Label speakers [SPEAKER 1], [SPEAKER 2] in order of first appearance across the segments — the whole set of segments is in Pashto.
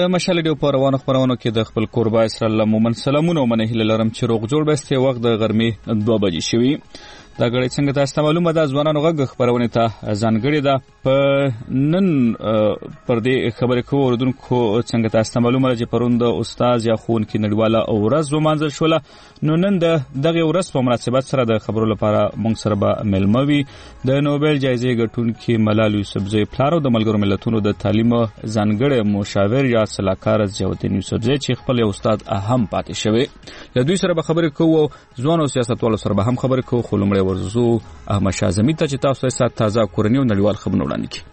[SPEAKER 1] د مشال ډیو په روانو خبرونو کې د خپل کوربه اسرائیل مومن سلامونه منهله لرم چې روغ جوړ بسته وخت د غرمې 2 بجې شوي. دا غړي څنګه تاسو معلومه ده ځوانانو غږ خبرونه ته ځانګړي ده په نن پر دې خبرې کوو اوردونکو څنګه تاسو معلومه ده چې پروند استاد یا خون کې نړیواله ورځ ومانځل شوله. نو نن دغه ورځ په مناسبت سره د خبرو لپاره موږ سره به ملموي د نوبل جایزې ګټونکي ملال یوسفزی پلارو د ملګرو ملتونو د تعلیم ځانګړي مشاور یا صلاحکار ضیاءالدین یوسفزی چې خپل استاد اهم پاتې شوی. له دوی سره به خبرې کوو ځوانو سیاستوالو سره به هم خبرې کوو. خو لومړی ورزو احمد شاه زمي ته چې تاسو یې تازه کورنۍ او نړیوال خبرونه وړاندې کړي.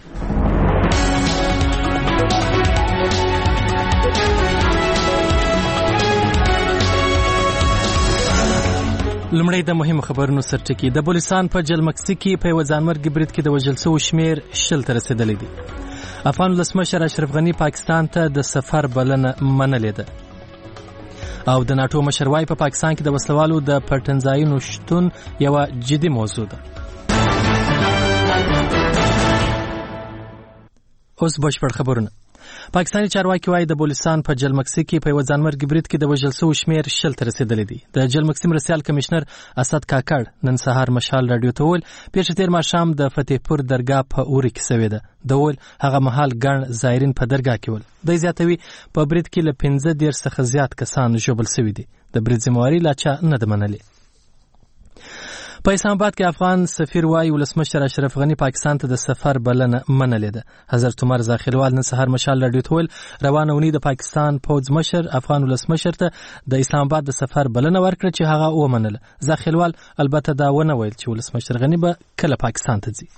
[SPEAKER 2] لمړی د مهم خبرونو سرټکی. د بلوچستان په جلمکسي کې په یو ځانمرګي برید کې د وژل شوو شمیر 10 ته رسیدلی دی. افغان ولسمشر اشرف غنی پاکستان ته د سفر بلنه منلې ده. او د ناتو مشر وايي په پاکستان کې د وسلوالو د پټنځایونو شتون یو جدي موضوع ده. اوس بشپړ خبرونه. پاکستاني چارواکي وايي د بلوچستان په جلمکسي کې په یو ځانمرګي برید کې د وژل شوو شمیر 10 ته رسیدلی دی. د جلمکسي مرستیال کمشنر اسد کاکړ نن سهار مشال رادیو ته ویل پیښه تیر ماښام د فتحپور درګاه په اوري کې شوې ده. د ول هغه مهال ګڼ زایرین په درګاه کې ول. د زیاتوي په برید کې له 15 څخه زیات کسان ژوبل شوي دي. د برید ذمہواری لا چا نه ده منلې. په اسلام آباد کې افغان سفیر وايي ولسمشر اشرف غنی پاکستان ته د سفر بلنه منلې ده. حضرت عمر زاخیلوال نن سهار مشال رادیو ته ویل روانه اونۍ د پاکستان پوځ مشر افغان ولسمشر ته د اسلام آباد د سفر بلنه ورکړه چې هغه ومنله. زاخیلوال البته دا ونه ویل چې ولسمشر غنی به کله پاکستان ته ځي.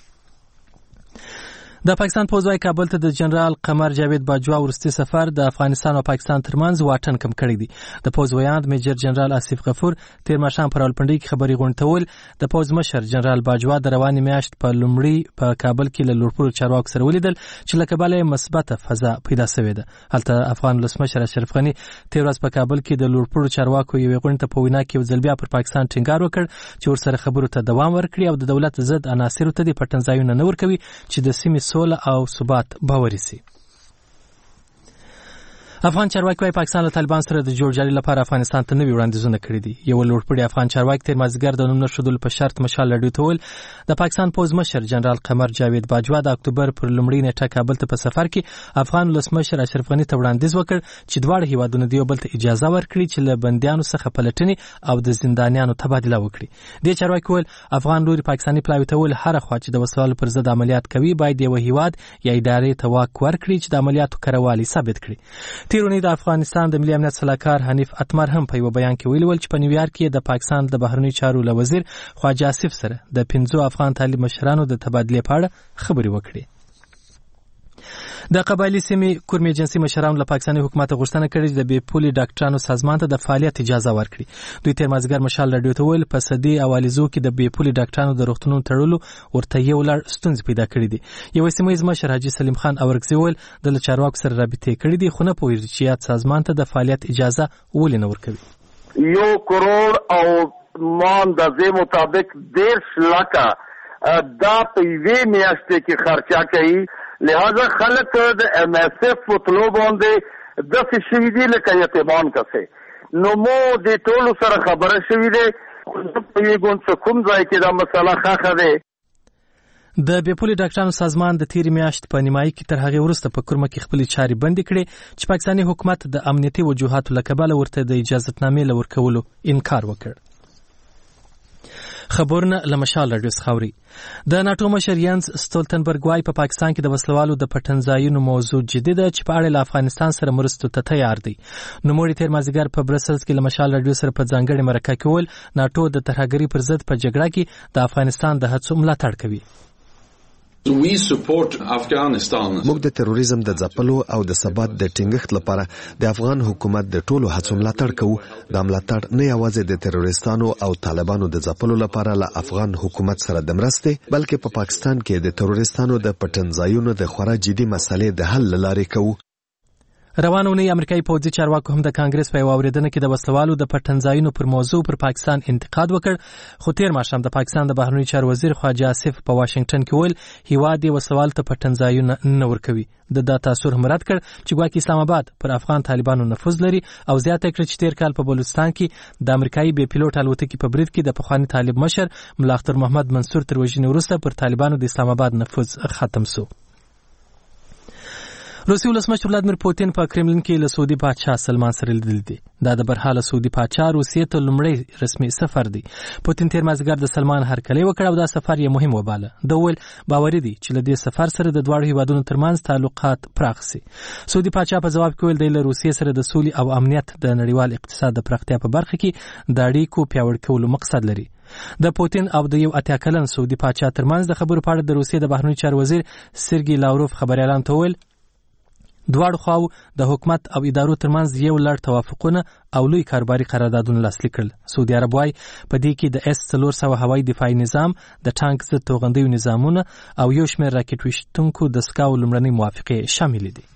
[SPEAKER 2] د پاکستان پوځ وايي کابل ته د جنرال قمر جاوید باجوا ورستي سفر د افغانستان او پاکستان ترمنځ واټن کم کړی دی. د پوځ ویاند میجر جنرال آصف غفور تیر ماښام پر راولپنډۍ کې خبري غونډول د پوځ مشر جنرال باجوا د رواني میاشت په لومړي په کابل کې له لوړپوړو چارواکو سره ولیدل چې له کبله مثبته فضا پیدا شوې ده. هلته افغان ولسمشر اشرف غنی تیر ورځ په کابل کې د لوړپوړو چارواکو یوې غونډې ته په وینا کې ځل بیا پر پاکستان ټینګار وکړ چې ورسره خبرو ته دوام ورکړي او د دولت ضد عناصرو ته د پټنځایونه نه ورکوي چې د سیمې سوله او ثبات باوري سي. افغان چارواکي وايي پاکستان له طالبان سره د جوړجاړي لپاره افغانستان ته نوي وړاندیزونه کړي دي. یو لوړپوړي افغان چارواکي تیر مازدیګر د نوم نښودلو په شرط مشال رادیو ته ویل د پاکستان پوځ مشر جنرال قمر جاوید باجوا د اکتوبر پر لومړۍ نیټه کابل ته په سفر کې افغان ولسمشر اشرف غنی ته وړاندیز وکړ چې دواړه هیوادونه د یو بل ته اجازه ورکړي چې له بندیانو څخه پلټنې او د زندانیانو تبادله وکړي. د چارواکي ویل افغان لوري پاکستاني پلاوي ته ویل هر خوا چې د وسلوالو پر ضد عملیات کوي باید یو هیواد یا ادارې ته واک ورکړي چې د عملیاتو کروالي ثابت کړي. تیرونی د افغانستان د ملي امنیت صلاحکار حنیف اتمر هم په یو بیان کې ویل چې په نیویارک کې د پاکستان د بهرنی چارو وزیر خواجه آصف سره د 15 افغان طالب مشرانو د تبادله په اړه خبري وکړي. د قبایلی سیمې کورمي جنسي مشرانو له پاکستاني حکومت غوښتنه کړې چې د بیپولي ډاکټرانو سازمان ته د فعالیت اجازه ورکړي. دوی تیر مازدیګر مشال رادیو ته ویل په صدې او الیزو کې د بیپولي ډاکټرانو د روغتونونو تړلو ورته یو لړ ستونزې پیدا کړې دي. یو سیمه مشر حاجي سلیم خان اورګزی ویل د چارواکو سره رابطې کړې دي خو نه پوهیږي چې یاد سازمان ته د فعالیت اجازه ولې نه ورکوي.
[SPEAKER 3] 1 کروڑ او ماندازې مطابق 10 لکه دا په یوې میاشتې کې خرچه کوي. لہذا خلق د ایم ایس ایف فوتلو باندې د فشوی دی لکه یتیمان کسه نو مو د ټولو سره خبره شوی دی په یوه ګوند کوم ځای کې دا مسله ښه ده.
[SPEAKER 2] د بیپولي ډاکټرانو سازمان د تیر میاشت په نیمایي کې تر هغه وروسته په کورمه کې خپل چاري بند کړي چې پاکستاني حکومت د امنیتي وجوهاتو لکباله ورته د اجازهتنامې لورکولو انکار وکړ. خبرونه لمشال رادیو خاوري. د ناتو مشر ینز ستولتنبرګ وايي په پاکستان کې د وسلوالو د پټنځایونو موضوع جدي ده چې په اړه له افغانستان سره مرستو ته تیار دی. نوموړي تیر مازدیګر په برسلز کې لمشال رادیو سره په ځانګړي مرکه کې ویل ناتو د ترهګرۍ پر ضد په جګړه کې د افغانستان د هڅو ملاتړ کوي.
[SPEAKER 4] موږ د تروریزم د ځپلو او د ثبات د ټینګښت لپاره د افغان حکومت د ټولو هڅو ملاتړ کوو. دا ملاتړ نه یوازې د تروریستانو او طالبانو د ځپلو لپاره له افغان حکومت سره د مرستې بلکې په پاکستان کې د تروریستانو د پټنځایونو د خورا جدي مسلې د حل لارې کوو.
[SPEAKER 2] روانه اونۍ امریکایي پوځي چارواکو هم د کانګرس په یوه اورېدنه کې د وسلوالو د پټنځایونو پر موضوع پر پاکستان انتقاد وکړ، خو تیر ماښام د پاکستان د بهرنیو چارو وزیر خواجه آصف په واشنګټن کې ویل هیواد یې وسلوالو ته پټنځایونه نه ورکوي. د تاثر هم رد کړ چې ګواکې اسلام آباد پر افغان طالبانو نفوذ لري او زیاته کړه چې تیر کال په بلوچستان کې د امریکایي بې پیلوټ الوتکې په برید کې د پخواني طالب مشر ملا اختر محمد منصور تر وژنې وروسته پر طالبانو د اسلام آباد نفوذ ختم سو. روسي ولسمشر ولادیمیر پوتین په کرملین کې له سعودي بادشاه سلمان سره لیدل دي. دا د برحاله سعودي بادشاه روسیې ته لومړی رسمي سفر دی. پوتین تیر مازدیګر د سلمان هرکلی وکړ او دا سفر یې مهم وباله. د ویل باوري دی چې له دې سفر سره د دواړو هیوادونو ترمنځ تعلقات پراخ شي. سعودي بادشاه په جواب کې ویل دی له روسیې سره د سولې او امنیت د نړیوال اقتصاد د پراختیا په برخه کې د اړیکو پیاوړي کولو مقصد لري. د پوتین او د یو اتیا کلن سعودي بادشاه ترمنځ د خبرو په اړه د روسیې د بهرنیو چارو وزیر سرګي لاوروف خبريالانو ته ویل دواړو خواو د حکومت او ادارو ترمنځ یو لړ توافقونه او لوی کاروباري قراردادونه لاسلیک کړل. سعودي عرب وايي په دې کې د S-400 هوایي دفاعي نظام، د ټانک ضد توغندیو نظامونه او یو شمېر راکټ ویشتونکو دستګاو لومړنۍ موافقې شامل دي.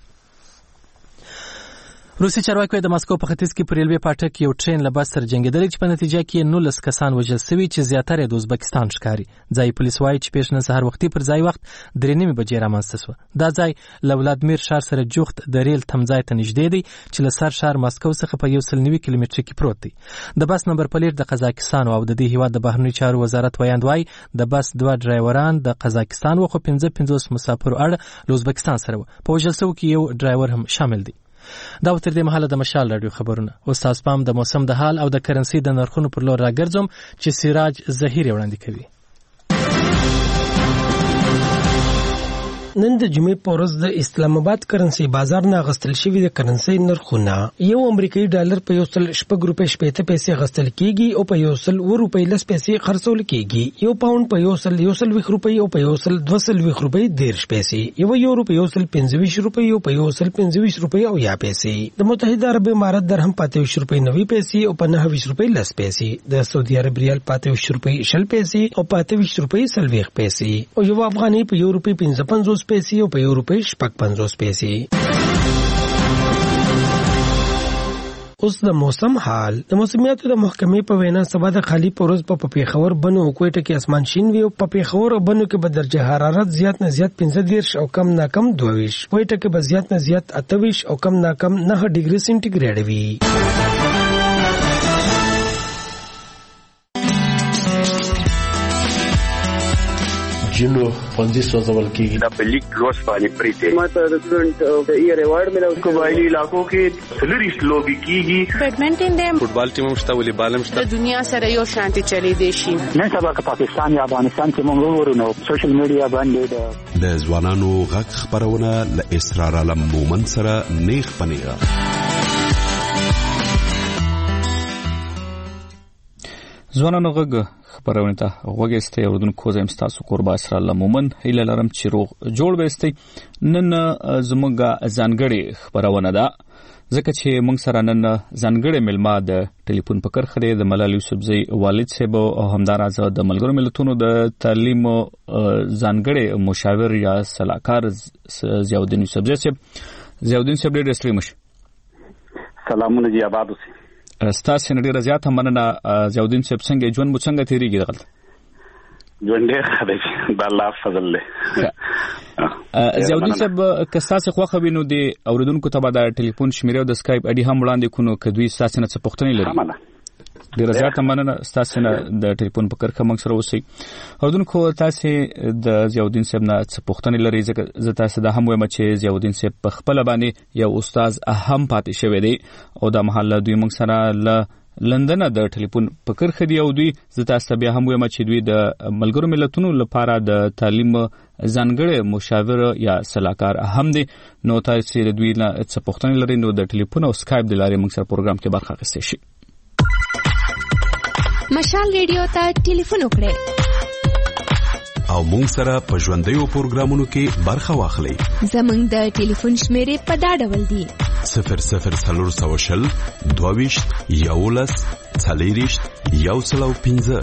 [SPEAKER 2] روسي چارواکي د ماسکو په ختیځ کې پر ریلوي پاټک یو ټرین له بس سره جنګېدل چې په نتیجه کې 19 کسان وژل شوي چې زیاتره د ازبکستان ښکاري. ځای پولیس وايي چې پیش نن سهار وختي پر ځای وخت 3:30 بجې رامنځته شوه. دا ځای له ولادیمیر ښار سره جوخت د ریل تمځای ته نږدې دی چې له سر ښار ماسکو څخه په 190 کیلومتر کې پروت دی. د بس نمبر پلیټ د قزاقستان او د دې هیواد د بهرنیو چارو وزارت ویاند وايي د بس 2 ډرایوران د قزاقستان و خو 55 مسافر اړه له ازبکستان سره و. په وژل شوو کې یو ډرایور هم شامل دی. دا تر دې مهاله د مشال رادیو خبرونه. استاد پام د موسم د حال او د کرنسي د نرخونو پر لور راګرځم چې سراج ظهیر وړاندې کوي.
[SPEAKER 5] نن د جمعې په ورځ د اسلام آباد کرنسي بازار نه غستل شوی د کرنسي نرخونه یو امریکایي ډالر په 1.6 روپۍ 70 پیسې غستل کیږي او په 1.1 روپۍ 10 پیسې خرڅول کیږي. یو پاوند په 1.1 روپۍ او په 1.2 روپۍ 10 پیسې، یو یورو په 1.25 روپۍ او په 1.25 روپۍ او یا پیسې. د متحده عرب امارات درهم په 23 روپۍ 90 پیسې او په 29 روپۍ 10 پیسې. د سعودي عرب ریال په 23 روپۍ 10 پیسې او په 23 روپۍ 30 پیسې او یو افغاني په 1 روپۍ 55 پیسې او په 1 روپۍ 55 پیسې. اوس د موسم حال. د موسمیاتو د محکمې په وینا سبا د خالی پروز په پیښور بنو او کوټه کې اسمان شین وي او په پیښور او بنو کې به درجه حرارت زیات نه زیات 15 او کم نه کم 22، کوټه کې به زیات نه زیات 28 او کم نه کم 9 ډیګري سنټیګریډ وي.
[SPEAKER 6] جنو پنځه سوزول کېږي
[SPEAKER 3] دا په لیک روز باندې پریته
[SPEAKER 7] ماته د سټوډنټ ایئر ایوارډ ملو.
[SPEAKER 3] قبایلی علاقو کې سلریش لوبي کیږي،
[SPEAKER 8] بیډمنټن دی،
[SPEAKER 9] فوټبال ټیم مشته، والیبال مشته.
[SPEAKER 8] د دنیا سره یو شانتي چلی دی شي.
[SPEAKER 10] نن سبا که پاکستان یا افغانستان کې موږ ورونو سوشل میډیا باندې
[SPEAKER 11] د ځوانانو غږ خبرونه ل اسرار علم مومن سره نیغ پنیغه.
[SPEAKER 1] ځوانانو غږ خبرونه ته وګورئ. اوردونکو زم تاسو قربا اسرار الله مومن هیله لرم چې روغ جوړ وستئ. نن زموږه ځانګړي خبرونه ده ځکه چې موږ سره نن ځانګړي ملما د ټلیفون په کرخه د ملال یوسفزی والد صاحب او همدارز د ملګرو ملتونو د تعلیم ځانګړي مشاور یا صلاحکار ضیاءالدین یوسفزی صاحب. ضیاءالدین صاحب ډېر ستړي مشه.
[SPEAKER 10] سلامونه جی آباد اوسئ.
[SPEAKER 1] ستاسو نه ډیره زیاته مننه. ضیاءالدین صاحب څنګه ژوند مو څنګه تیریږي دغلت؟
[SPEAKER 10] ژوند ډېر ښه دی د الله فضل له.
[SPEAKER 1] ضیاءالدین صاحب که ستاسو خوښه وي نو د اوریدونکو ته به د ټلیفون شمیره او د سکایپ اډي هم وړاندې کړو که دوی ستاسو نه څه پوښتنې لري. ډیره زیاته مننه ستاسو نه د ټلیفون په کرخه موږ سره اوسئ. اوریدونکو تاسو د ضیاءالدین صاحب نه څه پوښتنې لري ځکه زه تاسو د هم وایم چې ضیاءالدین صاحب په خپل باندې یو استاد هم پاتې شوی دی او د محله دوی موږ سره ل لندن د ټلیفون په کرخه دی او دوی زه تاسو بیا هم وایم چې دوی د ملګرو ملتونو لپاره د تعلیم ځانګړي مشاور یا صلاحکار هم دي. نو تاسو د دوی نه څه پوښتنې لري نو د ټلیفون او سکایپ د لارې موږ سره پروګرام کې برخه اخیستئ شي.
[SPEAKER 12] مشال ریډیو ته ټلیفون وکړئ
[SPEAKER 11] او موږ سره په ژوندیو پروګرامونو کې برخه واخلئ.
[SPEAKER 12] زموږ د ټلیفون شمیرې په دا ډول دي:
[SPEAKER 11] 00 22 11 40 105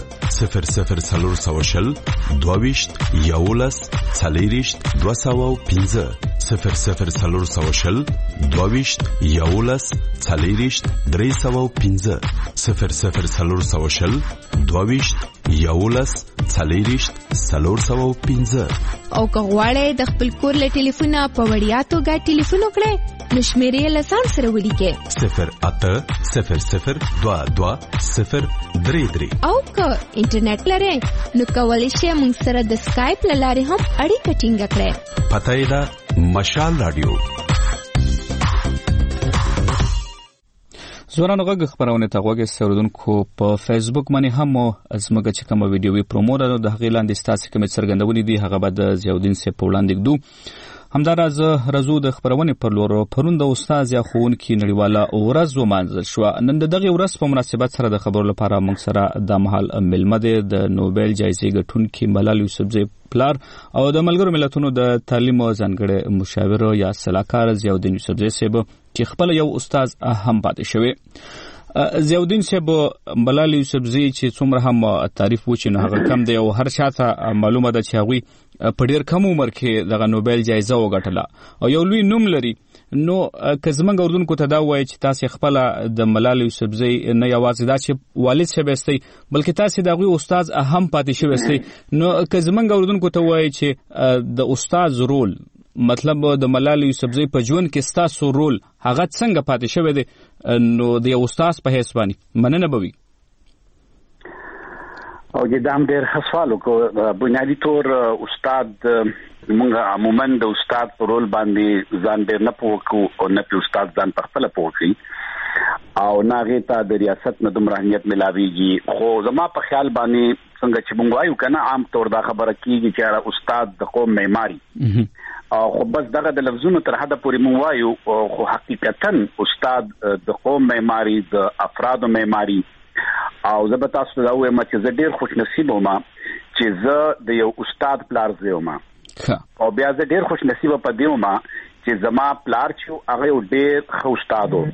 [SPEAKER 11] 00 22 11 40 205 0040 22 11 40 315 0040 22 11 40 315
[SPEAKER 12] او که غواړئ د خپل کور له ټلیفونه په وړیا توګه ټلیفون وکړئ نو شمیرې له ځان سره ولیکئ
[SPEAKER 11] 080022
[SPEAKER 12] او که انټرنیټ لرئ نو کولی شئ موږ سره د سکایپ له لارې هم اړیکه ټینګه کړئ.
[SPEAKER 11] پته یې ده مشال رادیو.
[SPEAKER 1] زورانو غږ خبرونه ته غوږ سردونکو په فیسبوک باندې هم ازمګه چې کوم ویډیوي پرومو ده د هغې لاندې ستاسو کوم څرګندونې دي هغه به د ضیاءالدین صاحب په وړاندې ږدو. همداراز رضو د خبرونې پر لور پرون د استاد یا ښوونکي نړیواله ورځ ومانځل شوه. نن د دغې ورځ په مناسبت سره د خبرو لپاره موږ سره د مهال مېلمه دی د نوبل جایزې ګټونکي ملال یوسفزۍ پلار او د ملګرو ملتونو د تعلیم او ځانګړي مشاور یا سلاکار ضیاءالدین یوسفزۍ صاحب چې خپل یو استاد هم پاتې شوی. ضیاءالدین صاحب ملال یوسفزۍ چې څومره هم تعریف وچی نه هغه کم دی او هر شاته معلومه ده چې هغوی په ډېر کم عمر کې دغه نوبل جایزه وګټله او یو لوی نوم لري. نو که زموږ اردوونکو ته دا وایي چې تاسې خپله د ملال یوسفزۍ نه یوازې دا چې والد صاحب یاستئ بلکې تاسې د هغوی استاد هم پاتې شوی یاستئ، نو که زموږ اردوونکو ته وایي چې د استاد رول مطلب د ملال یوسفزۍ په ژوند کې ستاسو رول هغه څنګه پاتې شوی دی نو د یو استاد په حیث باندې مننه به وي.
[SPEAKER 10] او جدام ډېر ښه سوال وکړو. بنیادي طور استاد موږ عموما د استاد په رول باندې ځان ډېر نه پوه کوو او نه پې استاد ځان په خپله پوه کوي او نه هغې ته د ریاست نه دومره اهمیت میلاویږي. خو زما په خیال باندې څنګه چې موږ وایو که نه عام طور دا خبره کېږي چې استاد د قوم معماري خو بس دغه د لفظونو تر حده پورې موږ وایو خو حقیقتا استاد د قوم معماري د افرادو معماري. او زه به تاسو ته دا ووایم چې زه ډېر خوش نصیبه وم چې زه د یو استاد پلار زوی وم او بیا زه ډېر خوش نصیبه په دې وم چې زما پلار چې هغه یو ډېر ښه استاد و.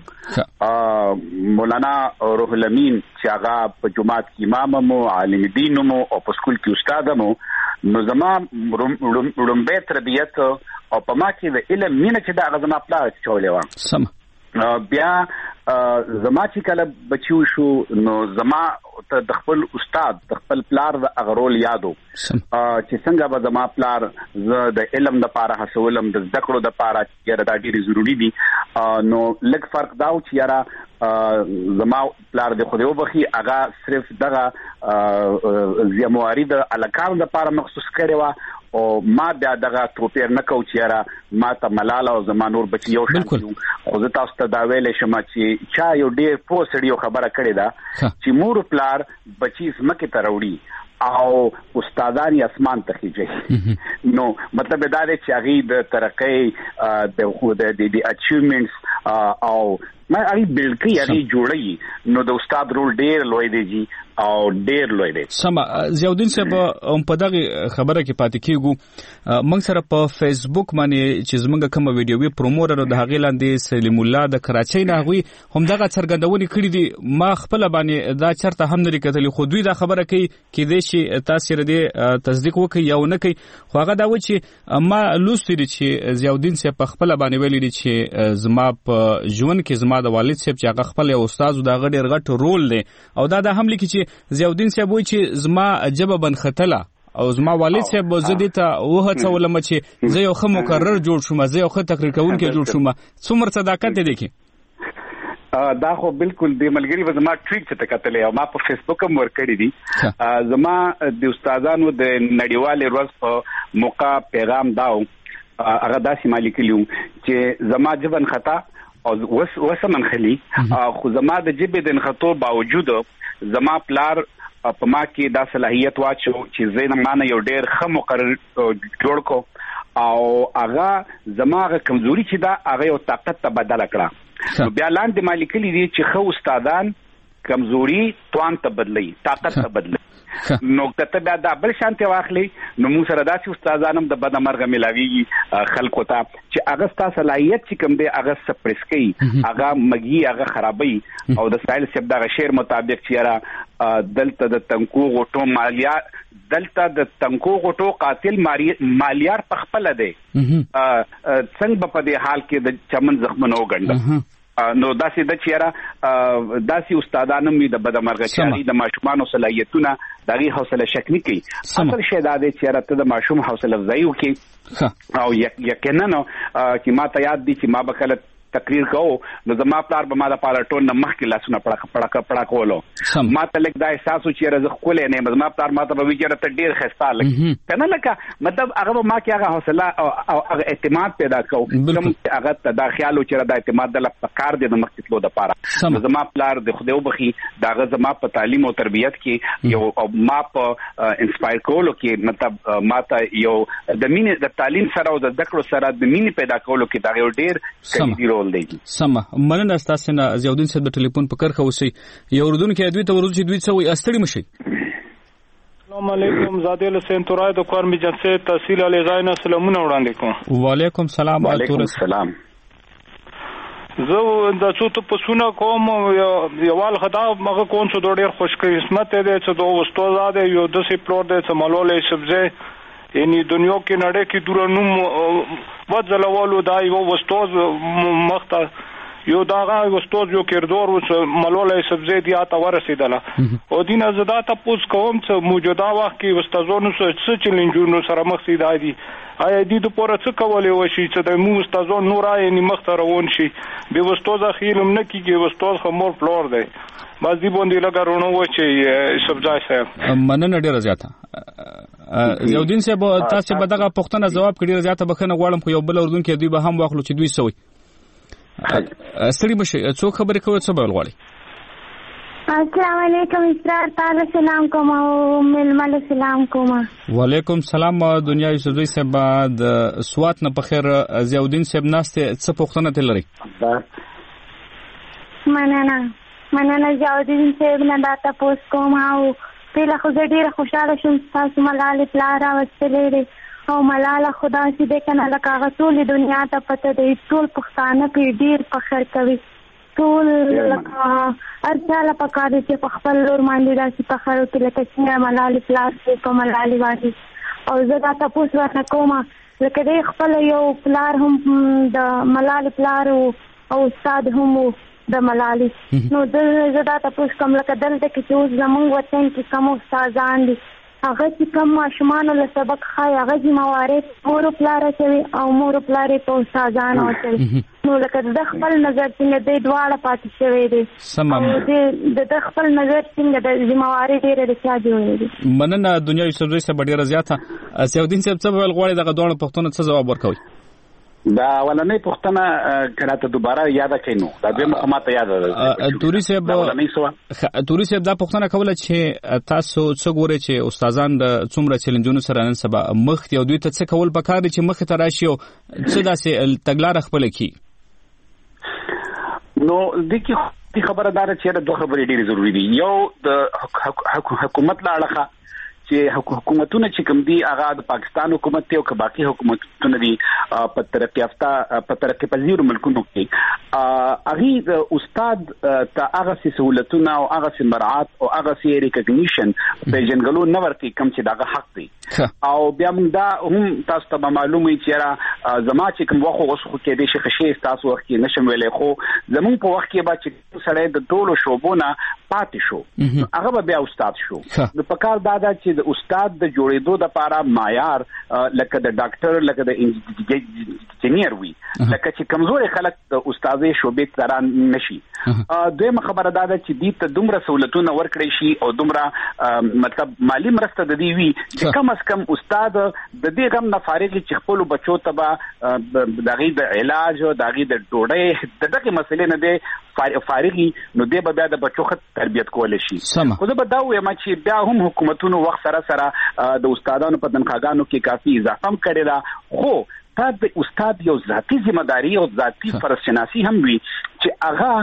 [SPEAKER 10] مولانا روح الامین چې هغه په جومات کې امام مو عالم دین مو او په سکول کې استاد مو. نو زما لومبی تربیت او په ما کې د علم مینه چې دا هغه زما پلار اچولی وه. بیا زما چې کله بچیو شو نو زما ته د خپل استاد د خپل پلار د هغه رول یادو چې څنګه به زما پلار زه د علم دپاره هڅولم د زده کړو دپاره چې یاره دا ډېرې ضروري دي. نو لږ فرق دا و چې یاره زما پلار د خدای وبخي هغه صرف دغه ذمهواري د هلکانو دپاره مخصوص کړې وه او ما بیا دغه توپیر نه کو چې یاره ما ته ملال او زما نور بچي یو شان دي. خو زه تاسو ته دا ویلی شم چې چا یو ډېر پوه سړي یو خبره کړې ده چې مور پلار بچي ځمکې ته راوړي او استادان یې اسمان ته خیژي. نو مطلب دا دی چې هغې د ترقۍ د اچیومنټس او هغې بلډ کوي هغې جوړوي. نو د استاد رول ډېر لوی دی جي او ډېر لوی دی.
[SPEAKER 1] سمه ضیاءالدین صاحب په دغه خبره کې پاتې کېږو. موږ سره په فیسبوک باندې چې زموږ کومه ویډیوي پرومو لرو د هغې لاندې سلیم الله د کراچۍ نه هغوی همدغه څرګندونې کړي دي. ما خپله باندې دا چېرته هم نه دي کتلي خو دوی دا خبره کوي کیدای شي تاسې د دې تصدیق وکړئ یا ونه کوئ. خو هغه دا و چې ما لوستي دي چې ضیاءالدین صاحب په خپله باندې ویلي دي چې زما په ژوند کې زما د والد صاحب چې هغه خپل یو استاد و د هغه ډېر غټ رول دی او دا هم لیکي چې ضیاءالدین صاحب وایي چې زما ژبه بنختله او زما والد صاحب زه دې ته وهڅولم چې زه یو ښه مقرر جوړ شوم زه یو ښه تقریر کوونکی جوړ شوم. څومره صداقت دی کې
[SPEAKER 10] دا خو بالکل د ملګري و زما ټویټ چې ته کتلی او ما په فیسبوک هم ورکړي دي. زما د استادانو د نړیوالې ورځ په موقع پیغام دا و هغه داسې ما لیکلي و چې زما ژبه نښته او وسه منخلي خو زما د ژبې د نښتو باوجود زما پلار په ما کې دا صلاحیت واچو چې زه ما نه یو ډېر ښه مقرر جوړ کو او هغه زما هغه کمزوري چې دا هغه یو طاقت ته بدله کړه. نو بیا لاندې ما لیکلي دي چې ښه استادان کمزوري توان ته بدلوي طاقت ته بدلوي. نو که ته بیا دا بل شانتې واخلې نو موږ سره داسې استادان هم د بده مرغه میلاویږي خلکو ته چې هغه ستا صلاحیت چې کوم دی هغه سپریس کوي هغه مګي هغه خرابوي. او د ساحل صاحب دغه شعر مطابق چې یاره دلته د تنکو غټو قاتل مالیار په خپل دی څنګه په دې حال کې د چمن زخمونو وګڼل نو داسې د چیرې داسې استادانو می د بدمرغچاري د ماشومان صلاحیتونه دغه حوصله شکنی کوي اصل شی دا دی چې ته د ماشوم حوصله افزایی وکړي او یقینا چې ما ته یاد دي چې ما بکله تقریر کوو نو زما پلار به ما د پالټون نه مخکې لاسونه پړه کولو ما ته لږ دا احساس و چې زه ښکلی نه یم زما پلار ما ته به وایي چې ته ډېر ښایسته هلک که نه لکه مطلب هغه به ما کې هغه حوصله او هغه اعتماد پیدا کوو کوم هغه ته دا خیال و چې دا اعتماد دله پکار دی د مخکې تلو دپاره نو زما پلار د خدای وبخي د هغه زما په تعلیم او تربیت کې یو ما په انسپایر کولو کې مطلب ما ته یو د مینې د تعلیم سره او د زده کړو سره د مینې پیدا کولو کې دا یو ډېر کلیدي رول
[SPEAKER 1] سمه مننه ستاسو نه زیاودین صاحب د ټلیفون په کرخه اوسئ یو اردوونکي دوی ته ورته چې دوی څه وایي استړي مشي
[SPEAKER 13] السلام علیکم زاده له سنتورای د کار میجنسه تحصیل علی غاینه سلامونه وړاندې کوم
[SPEAKER 1] وعلیکم سلام
[SPEAKER 10] وعلیکم السلام
[SPEAKER 13] زه د څو ته پسونه کوم یوال خدا مغه کون څو ډېر خوش قسمت دی چې د استاد دی یو د سی پلور دی چې مالولې سبزه یعنی دنیا کې نړۍ کې دورانو وځلوالو دا یو وستوز مخته یو داغه وستوز یو کردور وس ملولې سبزی دی اته ورسېدله او دینه زدا ته پوس کوم چې موجوده وخت کې استادونو څه چیلنجونو سره مخ سي دادي آیا دې د پوره څه کولای وشي چې د مو استادون نور یې مخته روان شي به وستوز خیلم نه کیږي وستوز خمور فلور دی بس دی باندې لګارونو و چې سبزای صاحب
[SPEAKER 1] مننه ډیره زیاته زیاودین صاحب تاسو به دغه پوښتنه جواب کړی زیاته بخنه غواړم خو یو بل اردوونکي دوی به هم واخلو چې دوی سوي ستړي بشي څو خبرې کوي څه به غواړي
[SPEAKER 14] السلام علیکم اسرار تعالی سلام کوم او ململ سلام کوم
[SPEAKER 1] وعلیکم سلام دنیا یوسفزئی صاحب د سوات نه بخیر زیاودین صاحب ناشته څه پوښتنه تلري
[SPEAKER 14] مننه زیاودین صاحب نه دا تاسو کوم او پیله خو ډیره خوشاله شوم تاسو ملالې پلار راوستلې او ملاله خدا سي دې کنه لکه هغه ټول دنیا ته پته دی ټول پښتانه په ډیر فخر کوي ټول لکه ارچاله پکاره چې په خپل لور باندې داسې فخر وکړي لکه څنګه ملالې پلار سي په ملالې باندې او زه دا تاسو ورته کوم لکه دې خپل یو پلار هم د ملالې پلار او استاد هم د ملالې نو زه دا تاسو کوم لکه دلته کې چې اوس زمونږ وطن کې کوم استادان دي هغه چې کوم ماشومان له سبق خای هغه چې موارد مور پلار کوي او مور پلار په استادان اوسي نو لکه د خپل نظر څنګه د دواړه پاتې شوی دي د خپل نظر څنګه د موارد ډېر رچا دی
[SPEAKER 1] مننه دنیا یوسفزئی صاحب ډېره زیاته سیاودین صاحب څه ویل غواړي دغه دوه پوښتنو څه جواب ورکوي
[SPEAKER 10] دا ولنې پښتنه کراته دوباره یاد کینو دا به مخامات یاد ده
[SPEAKER 1] توري صاحب دا پښتنه کوله چې تاسو څو ګورئ چې استادان د څومره چیلنجونو سره نن سبا مخ یو دوی ته څه کول پکار دي چې مخ ته راشي او څه داسې تګلار خپل کی
[SPEAKER 10] نو د کی خبردار چې دوه خبرې ډېرې ضروری دي یو د حکومت لا اړه چې حکومتونه چې کوم دي هغه د پاکستان حکومت ته او که باقي حکومتونه دي په ترقی پذیر ملکونو کې هغه د استاد ته هغه سہولتونه او هغه مراعات او هغه ریکګنیشن په جنګلو نه ورکي کوم چې دغه حق دی او بیا موږ دا هم تاسو ته معلومه چې زما چې کوم وخت غوښخو کې دي چې خشي تاسو وخت کې نشم ویلې خو زمون په وخت کې با چې سړی د ټولو شوبونه پاتې شو هغه بیا استاد شو د پکار دادا چې د استاد د جوړېدو د لپاره معیار لکه د ډاکټر لکه د انجینیر وي لکه چې کمزوري خلک د استادي شوبې تران نشي دویمه خبره دا ده چې دې ته دومره سہولتونه ورکړي شي او دومره مطلب مالی مرسته د دې وي چې کم از کم استاد د دې غم نه فارغ چې خپل بچو ته دغه د علاج او دغه د ډوډۍ دغه مسلې نه دی فارغي نو دې به بیا د بچو خط تربیت کول شي خو زه به دا وایم چې بیا هم حکومتونو وخت سره د استادانو په تنخواګانو کې کافي اضافه هم کړې ده خو دا د استاد یو ذاتی ذمہ داری او ذاتی فرض شناسی هم وي چې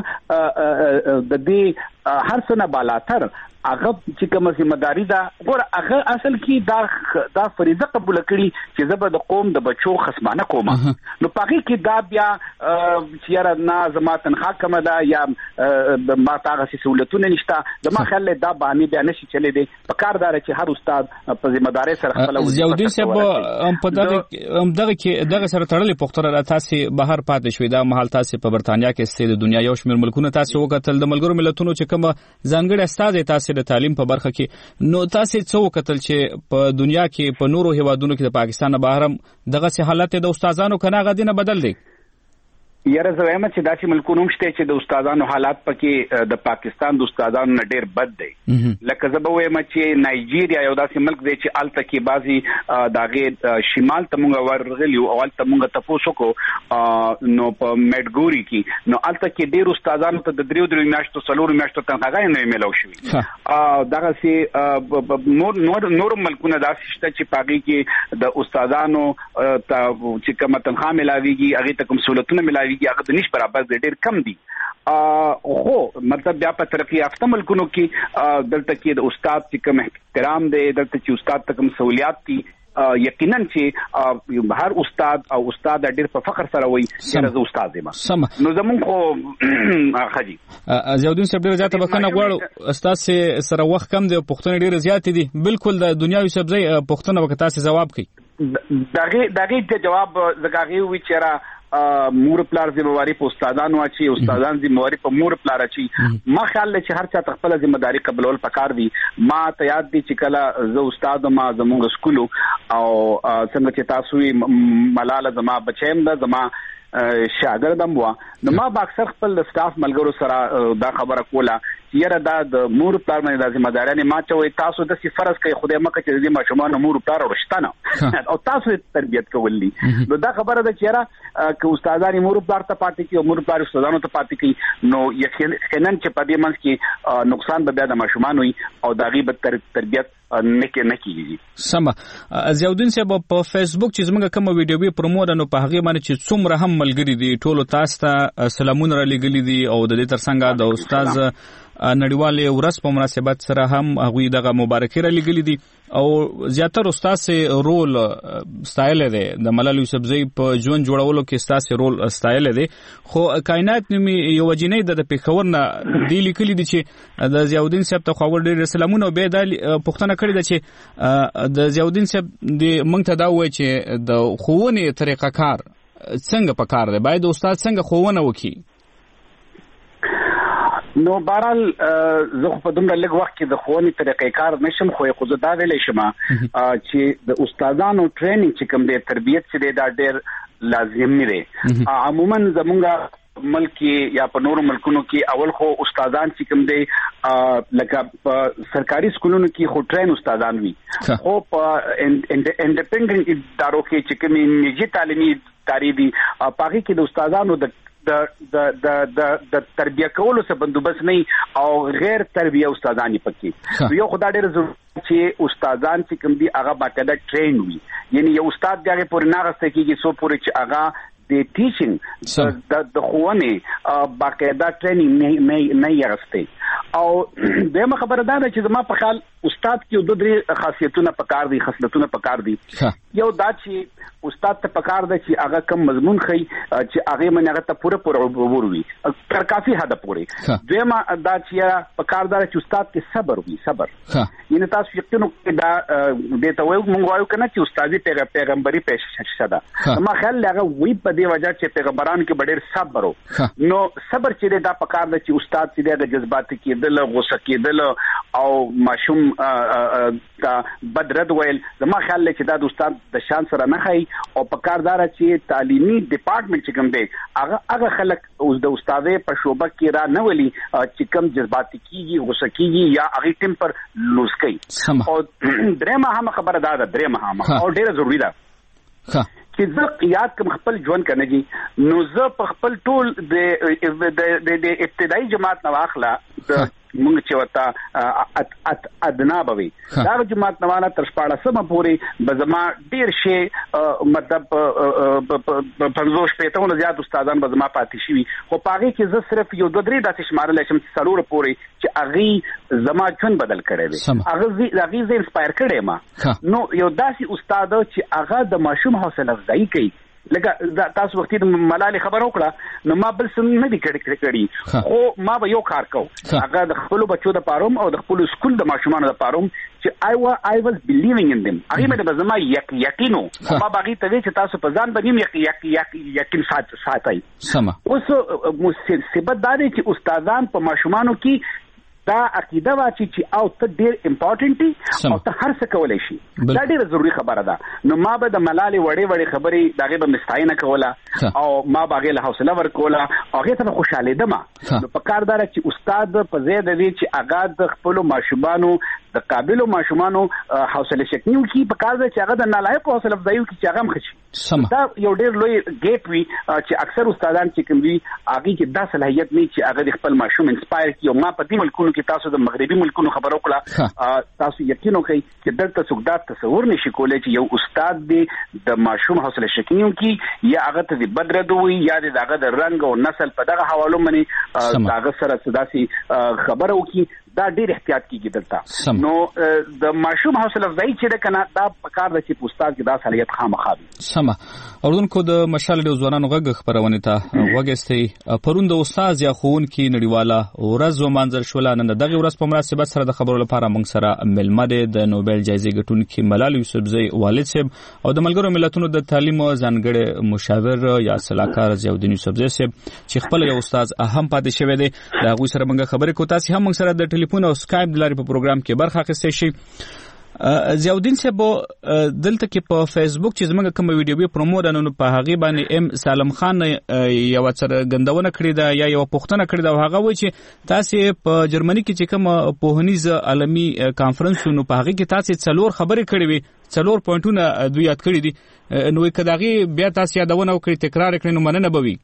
[SPEAKER 10] هغه د دې هر څه نه بالاتر هغه چې کوم ذمہداري ده ګوره هغه اصل کې دا فریضه قبول کړي چې زه به د قوم د بچو خصمانه کوم نو پاګه کې دا بیا چې یاره نه زما تنخواه کمه ده یا ما تاغه سہولتونه نشته زما خیال دا باندې بیا نشي چلے دي په کاردار چې هر استاد په ذمہداري سره خپل
[SPEAKER 1] زیودین صاحب په دغه کې دغه سره تړلې پختره تاسو بهر پاتې شوې دا محل تاسو په برتانیا کې ستې د دنیا یو شمېر ملکونه تاسو وکتل د ملګرو ملتونو چې کوم ځانګړي استاد تاسو د تعلیم په برخه کې نو تاسو څه وکتل چې په دنیا کې په نورو هیوادونو کې د پاکستان نه بهر دغه سه حالت د استادانو کنه غدینه بدل دي
[SPEAKER 10] یاره زویم چې داسې ملکونو شته چې د استادانو حالات پکې د پاکستان د استادانو نه ډېر بد دی لکه زه به وایم چې نایجیریا یو داسې ملک دی چې الته کې بعضي داغه شمال ته مونږ ورغلی او الته مونږ تاسو کو نو په میډګوري کې نو الته کې ډېر استادانو ته د دریو میاشتو څلورو میاشتو تنخواه نه ملو شوی دغه سي نور ملکونه داسې شته چې پاګي کې د استادانو چې کوم تنخواه ملاويږي هغه ته کوم سہولتونه ملاوي هغه د نش برابر ډېر کم دي خو مطلب بیا په ترقی یافته ملکونو کې دلته کې د استاد چې کوم احترام دی دلته چې استاد ته کوم سہولیات دي یقینا چې هر استاد او استاد ډېر په فخر سره وایي چې زه استاد یم نو زمونږ خو خجی
[SPEAKER 1] زیودین صاحب ډېر زیاته بخښنه غواړو استاد سره وخت کم دی او پوښتنې ډېر زیات دي بالکل د دنیاوي سبزی پوښتنه وکړه تاسو جواب کړئ
[SPEAKER 10] دغه جواب زګاغي وی چیرې مور پلار ذمہواری په استادانو اچي استادان ذمہواری په مور پلار اچي ما خیال لري چې هر چا خپل ذمہداري قبول پکار دي ما ته یاد دي چې کله زه استاد ما زموږ سکولو او څنګه چې تاسو ملاله زما بچیم دا زما شاګردم و نو ما با اکثر خپل سټاف ملګرو سره دا خبره کوله یره دا د مور پلار باندې د ذمہداري ما چوي تاسو د فرض کوي خدای مکه چې د ماشومان مور پلار ورشتنه او تاسو تربيت کولې نو دا خبره ده چې یره که استادان مور پلار ته پاتې کی او مور پلار استادانو ته پاتې کی نو یقینا چې په دې منځ کې نقصان به د ماشومان وي او د غیبت تربيت نه کیږي
[SPEAKER 1] سم زیودین صاحب په فیسبوک چې زموږ کوم ویډیو به پروموټ نو په هغه باندې چې څومره هم ملګری دي ټولو تاسو ته سلامونه را لګلی دي او د دې ترڅنګ د استاد نړیوالې ورځ په مناسبت سره هم هغه دغه مبارکي را لګلی دي او زیاتره استاد سه رول سټایل دی د ملال یوسفزئی په ژوند جوړولو کې استاد سه رول سټایل دی خو کائنات نومي یو جنې د پیښور نه دی لیکلي دي چې د زیاودین صاحب ته خبر ډیر سلامونه به د پښتنه کړی دي چې د زیاودین صاحب د مونږ ته دا وایي چې د خوونې طریقه کار څنګه پکار دی باید استاد څنګه خوونه وکړي
[SPEAKER 10] نو بهرحال زه په دومره لږ وخت کې د ښوونې طریقې کار نشم خو زه دا ویلی شم چې د استادانو ټریننګ چې کوم دی تربیت چې دی دا ډېر لازمي دی عموما زمونږ ملک یا په نورو ملکونو کې اول خو استادان چې کوم دی لکه په سرکاري سکولونو کې خو ټرین استادان وي خو په انډیپندنت ادارو کې چې کوم نجی تعلیمي ادارې دي پاګه کې د استادانو د تربیه کولو څخه بندوبست نه او غیر تربیه استادانی پکې یو خدای ډېر ضروري چې استادان چې کوم دي هغه باقاعده ټرین وي یعنی یو استاد دغه پورې نه غسته کېږي سو پورې چې هغه د ټیچینګ د ښوونې باقاعده ټریننګ نه یغسته او دغه خبره ده چې زما په خیال استاد کې د درې خاصیتونه پکار دي خصلتونه پکار دي یو دا چې استاد ته پکار ده چې هغه کم مضمون خي چې هغه من هغه ته پوره عبور وي تر کافي حد پورې دویمه دا چې پکار ده چې استاد کې صبر وي صبر یعنی تاسو یقینو کې دا د ته وایو مونږ وایو کنه چې استادي پیغمبري پېښه ده ما خیال هغه وی په دې وجه چې پیغمبران کې ډېر صبر نو صبر چې دا پکار ده چې استاد چې د جذبات کېدل غوسه کېدل او ماشوم دا بدرد ویل زما خیال چې دا د استاد د شان سره نه خي او پکاردار چې تعلیمي ډپارټمنټ چې کوم دی هغه خلک اوس د استادې په شوبه کې را نه ولي چې کوم جذبات کیږي غوسه کیږي یا هغه ټیم پر لوس کوي او درېمه هم خبره ده درېمه هم او ډېر ضروری ده چې زه قیاد کوم خپل ژوند کنهږي نو زه په خپل ټول د ابتدایي جماعت نه واخله د موږ چې وتا ادنا بوي دا جماعت نواله تر 14 پورې بزما ډیر شي مطلب 50 پېټونه زیات استادان بزما پاتې شي خو پاغي کې زه صرف یو 2-3 داسې شمارل شم څلور پورې چې اغي زما ژوند بدل کړی دی اغي زه انسپایر کړی ما نو یو داسې استاد چې هغه د ماشوم حوصله افزایی کوي لکه تاسو وختي د ملالي خبر وکړه نو ما بل څه نه دي کړی خو ما به یو کار کو هغه د خپل بچو د پاروم او د خپل سکول د ماشومان د پاروم چې I was believing in them هغه مې د زما یقینو ما باغی ته چې تاسو په ځان باندې یقین ساتي
[SPEAKER 1] سم
[SPEAKER 10] اوس مصیبت دا دی چې استادان په ماشومانو کې دا عقیده واچي چې او ته ډیر امپورټنت دي او ته هر څه کولای شي دا ډیره ضروری خبره ده نو ما به د ملالي وړې خبرې داغه به مستعینه کوله او ما باغې له حوصله ورکوله هغه ته خوشاله ده ما نو په کار دار چې استاد په زیاده وی چې اغاز د خپل ماشومانو د قابلیت ماشومانو حوصله شکنیو کی په کار ده چې هغه د نالایق حوصله افزایو کی چې هغه مخشي دا یو ډیر لوی ګیټ وی چې اکثر استادان چې کوم وی هغه کې دا صلاحیت نه چې هغه خپل ماشوم انسپایر کی او ما په دې ملکونو کې تاسو د مغربي ملکونو خبرو کړه تاسو یقین وکړئ چې دلته څوک دا تصور نشي کولای چې یو استاد دی د ماشوم حوصله شکنیو کی یا هغه ته د بدردوي یا دغه د رنگ او نسل په دغه حوالو باندې هغه سره صداسي خبرو کی دا ډیر احتیاط کیږي دلته نو د ماشوم حوصله افزایی چې د کنه دا پکار د چې استاد کې دا صلاحیت خامخا
[SPEAKER 1] سم اوردونکو د مشال د ځوانانو غږ خبرونه ته وګستي پرون د استاد یا خون کې نړیواله ورځ ومانځل شو نن دغه ورځ په مناسبت سره د خبرو لپاره موږ سره ملمه د نوبل جایزې ګټونکي ملال یوسفزئی والد صاحب او د ملګرو ملتونو د تعلیم ځانګړي مشاور یا صلاحکار ضیاءالدین یوسفزئی صاحب چې خپل یو استاد اهم پاتې شوی دی دا غوښ سره موږ خبرې کوو تاسو هم موږ سره د ټلیفون او سکایپ د لارې په پروګرام کې برخه اخیستئ شئ ضیاءالدین صاحب دلته کې په فیسبوک چې زموږ کوم ویډیو پرومو ده نو په هغه باندې ام سالم خان یو څرګندونه کړې ده یا یو پوښتنه کړې ده هغه وایي چې تاسو په جرمني کې چې کوم پوهنیز عالمي کانفرنس نو په هغه کې تاسو څلور خبرې کړې وي څلور پوینټونه دوی یاد کړی دي نو کداغي بیا تاسو یادونه وکړئ تکرار کړئ نو مننه به وي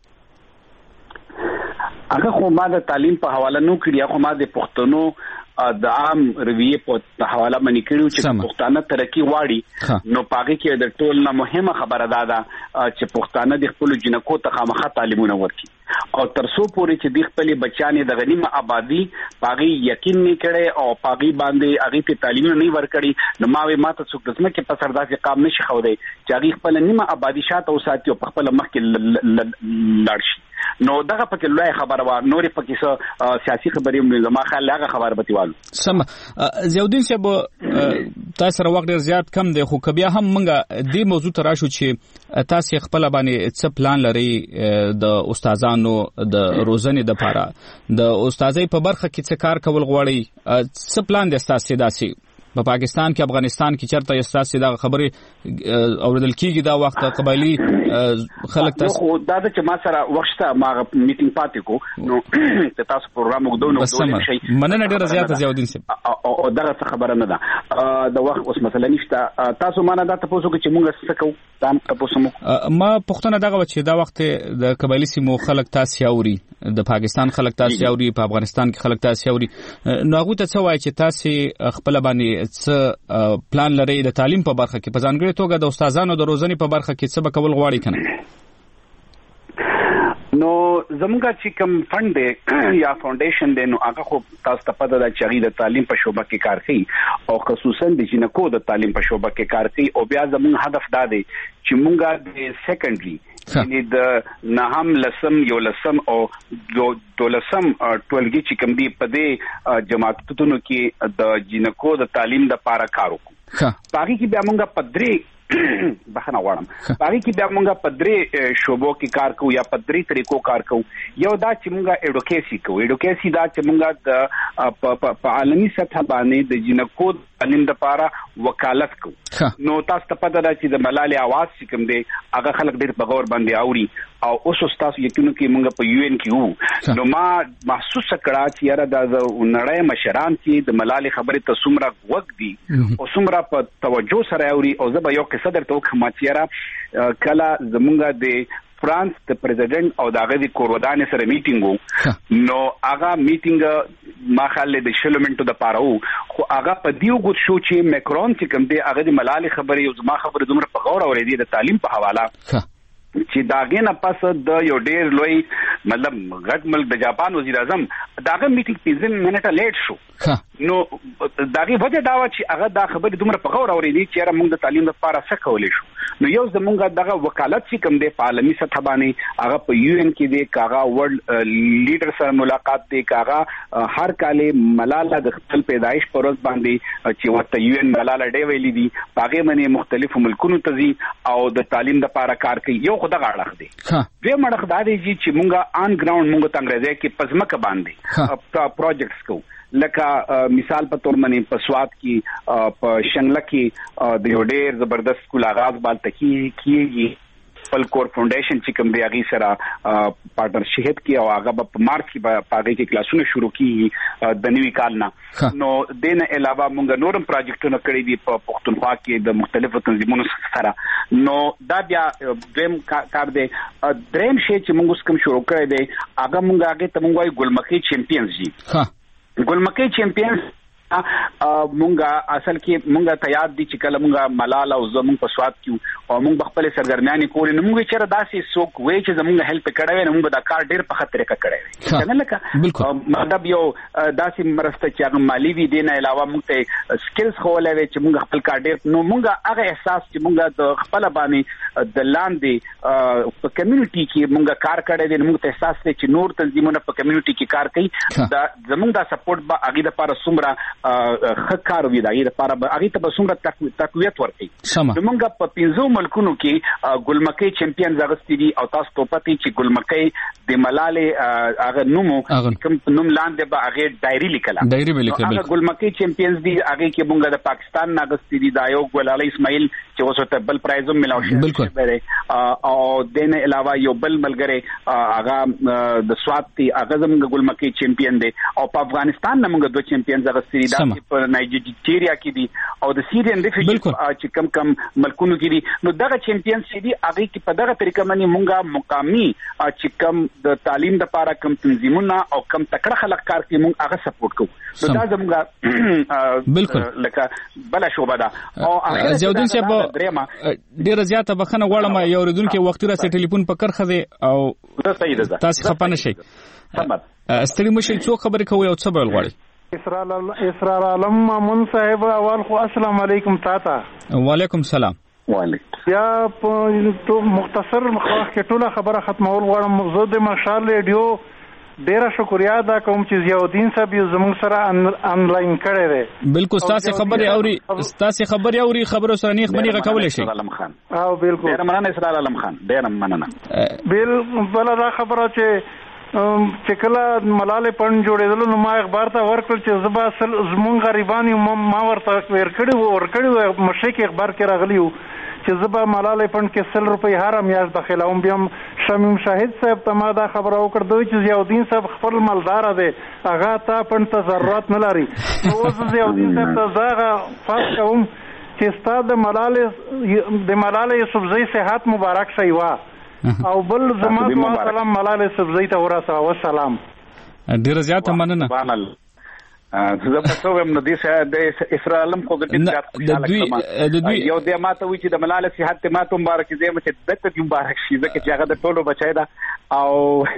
[SPEAKER 10] هغه خو ما د تعلیم په حواله نو کړی خو ما د پښتنو د عام رویه په حواله باندې کړیو چې پښتانه ترقی واړي نو پاګه کې د ټول نه مهمه خبره ده چې پښتانه د خپل جنکو ته خامخا تعلیمونه ورکړي او ترسو پورې چې د خپل بچانې د غنیمه آبادی پاګه یقین نه کړي او پاګه باندې هغه ته تعلیمونه نه ورکړي نو ما ته څوک دسمه کې په سرداسي قام نشي خو دی چې هغه خپل نیمه آبادی شاته او ساتي او خپل مخ کې لاړ شي نو دغه پکې لوی خبره و نورې پکې څه سیاسي خبرې مې زما خیال هغه خبره بتیوالو
[SPEAKER 1] سم ضیاءالدین صاحب تاسو سره وخت ډیر زیات کم دی خو کبیا هم موږ دې موضوع ته راشو چې تاسو خپل باندې څه پلان لري د استادانو د روزنې د لپاره د استادۍ په برخه کې څه کار کول غواړي څه پلان دی تاسو داسي په پاکستان کې افغانستان کې چرته استاسي دا خبرې اوریدل کیږي دا وخت قبایلی خلک تاسو
[SPEAKER 10] دا چې ما سره وخته ما میټینګ پاتې کو نو تاسو پروګرام وګدو
[SPEAKER 1] شي مننه ډیره زیاته ضیاءالدین صاحب
[SPEAKER 10] او دا خبره نه ده د وخت اوس مثلا نشته تاسو ما نه دا تاسو چې موږ څه کوو دا تاسو
[SPEAKER 1] ما پښتنه دغه چې دا وخت د قبایلی سیمو خلک تاسو اوري د پاکستان خلک تاسو اوري په افغانستان کې خلک تاسو اوري نو هغه ته څه وایي چې تاسو خپل باندې څه پلان لري د تعلیم په برخه کې په ځانګړي توګه د استادانو د روزنې په برخه کې څه به کول غواړي کنه
[SPEAKER 10] نو زموږه چې کوم فند دی یا فاونډیشن دی نو هغه خو تاسو ته پته ده چې د تعلیم په شوبه کې کار کوي او خصوصا د جنکو د تعلیم په شوبه کې کار کوي او بیا زموږ هدف دا دی چې مونږه د سیکنډري یعنی د نهم لسم یو لسم او دولسم ټولګي چې کوم دی په دې جماعتونو کې د جنکو د تعلیم د لپاره کار وکړو باقي کې بیا مونږه پدري بخنه غواړم باقي کې بیا مونږه پدري شوبو کې کار کوو یا پدري طریقو کار کوو یو دا چې مونږه اډوکیسي کوو اډوکیسي دا چې مونږه په عالمي سطح باندې د جنکو تعلیم د لپاره وکالت کوو نو تاسو ته پته ده چې د ملالي आवाज چې کوم دی هغه خلک ډېر په غور باندې اوري او اوس تاسو یقینو کې مونږ په UN کې وو نو ما محسوس کړه چې یاره د نړۍ مشران چې د ملالي خبرې ته څومره وګ دي او څومره په توجه سره اوري او زه به یو قصه درته وکم چې یاره کله زمونږ د فرانس د پریزیدنت او دغه د کورودان سره میټینګ نو هغه میټینګ ما خاله د شلمنټو د پاره خو هغه په دیو ګوت شو چې میکرون چې کوم دی هغه د ملالي خبرې او زما خبره دومره په غور اورېدي د تعلیم په حواله چې داګه نه پس د یو ډیر لوی مطلب غټ ملک د جاپان وزیر اعظم داګه میټینګ 15 منټه لیټ شو نو داګه وجه دا و چې هغه دا خبرې دومره په غور اورېدي چې موږ د تعلیم لپاره څه کولای شو نو یو زمونږ دغه وکالت چې کوم دی په عالمي سطح باندې هغه په یو ان کې دی کاغه ورلد لیډر سره ملاقات دی کاغه هر کاله ملاله د خپل پیدایش پر ورځ باندې چې ورته یو ان ملاله ډې ویلي دي هغه باندې مختلفو ملکونو ته ځي او د تعلیم لپاره کار کوي یو خدای غاړه دی دوی مړخ دا دی چې مونږه آن ګراوند مونږ ته انګريزي کې پزمکه باندې پروجیکټس کو لکه مثال په تور باندې په سواد کې په شنګله کې د یو ډېر زبردست کول آغاز بال تکیږي فلکور فاونډیشن چې کوم دی هغه سره پارټنرشپ کې او هغه په مارچ کې پاګه کې کلاسونه شروع کیږي د نوي کال نه نو دینه علاوه موږ نورم پروجیکټونه کړی دي په پښتونخوا کې د مختلفو تنظیمونو سره نو دا بیا دریم کار دی دریم شی چې موږ کوم شروع کړی دی هغه موږ هغه ته موږ وایو ګلمکی چیمپیونز دي ګلمکی چیمپیونز مونږه اصل کې مونږه ته یاد دي چې کله مونږه ملال او زمون په سواد کې او مونږ خپل سرګرمیانې کولې نو مونږ چیرې داسې څوک وای چې زمونږ هیلپ کړی نو مونږ دا کار ډیر په خطر کې کړی کنه لکه مطلب یو داسې مرسته چې هغه مالی وی دی نه علاوه مونږ ته سکلز خولې چې مونږ خپل کار ډیر نو مونږه هغه احساس چې مونږه د خپل باندې د لاندې په کمیونټي کې مونږه کار کړی دی مونږ ته احساس دی چې نور تنظیمونه په کمیونټي کې کار کوي دا زمونږ دا سپورټ به هغه لپاره سمره خکار وی دا غیر لپاره هغه ته بسومره تقویت ورکړي نو موږ په 15 ملکونو کې ګلمکی چیمپیونز اغستی دي او تاسو ته پتی چې ګلمکی د ملاله هغه نومو کوم نوم لاندې به هغه ډایری لیکل هغه ګلمکی چیمپیونز دي هغه کې موږ د پاکستان ناغستی دي دا یو ګلاله اسماعیل چې اوس ته بل پرایز ملاو شي او دنه علاوه یو بل ملګری هغه د سواد تی هغه زموږ ګلمکی چیمپیون دي او په افغانستان موږ دوه چیمپیونز اغستی دي په نایجیریا کې دي او د سیریان ریفیوجی چې کم ملکونو کې دي نو دغه چیمپیونز دي هغه کې په دغه طریقه باندې مونږه مقامی چې کم د تعلیم لپاره کم تنظیمونه او کم تکړه خلک کار کوي مونږ هغه سپورټ کوو نو دا زموږه بالکل لکه بل شوبه ده او
[SPEAKER 1] زیودین صاحب ډیر زیاته بخنه غواړم یو ردونکو وخت را سره ټلیفون په کرخه دی او تاسو خپانه شي ستړي مشي څو خبرې کوي او څه بل غواړي
[SPEAKER 13] اسرار عالم مامون صاحب اول خو السلام علیکم تاتا
[SPEAKER 1] وعلیکم السلام
[SPEAKER 10] وعلیکم
[SPEAKER 13] یا تو مختصر کې ټوله خبره ختمول غواړم زه د مشال ریډیو ډیره شکریا ادا کوم چې ضیاءالدین صاحب یو زموږ سره انلاین کړی دی
[SPEAKER 1] بالکل تاسو خبرې اوري خبرو سره نیغ منیغه کولای شي
[SPEAKER 10] علم خان
[SPEAKER 13] او بالکل
[SPEAKER 10] ډیر مننه اسرار علم خان ډیر مننه
[SPEAKER 13] بالکل دا خبره چې کله ملاله پړن جوړېدل نو ما اخبار ته ورکړ چې زبا اصل زمون غریبانی ما ورته ورکړی مشه کې اخبار کې راغلی چې زبا ملاله پړن کې 100 روپۍ هر میاشت داخلوم بیا شمیم شاهد صاحب ته ما دا خبره وکړ دوی چې ضیاءالدین صاحب خپل مالدار دی هغه تا پړن ته ضرورت نه لري اوس ضیاءالدین صاحب ته زاغه فاس کوم چې ستاد د ملاله یوسفزئی صحت مبارک شي وا او بل زما سلام ملاله سبزی ته ورسره والسلام
[SPEAKER 1] ډیر زیاته مننه
[SPEAKER 10] زه په څو هم نو دي د اسرائیل علم خو د دې یو د ماته وی چې د ملاله صحت ته ماته مبارک دې مته دته مبارک شي ځکه چې هغه د ټولو بچای دا او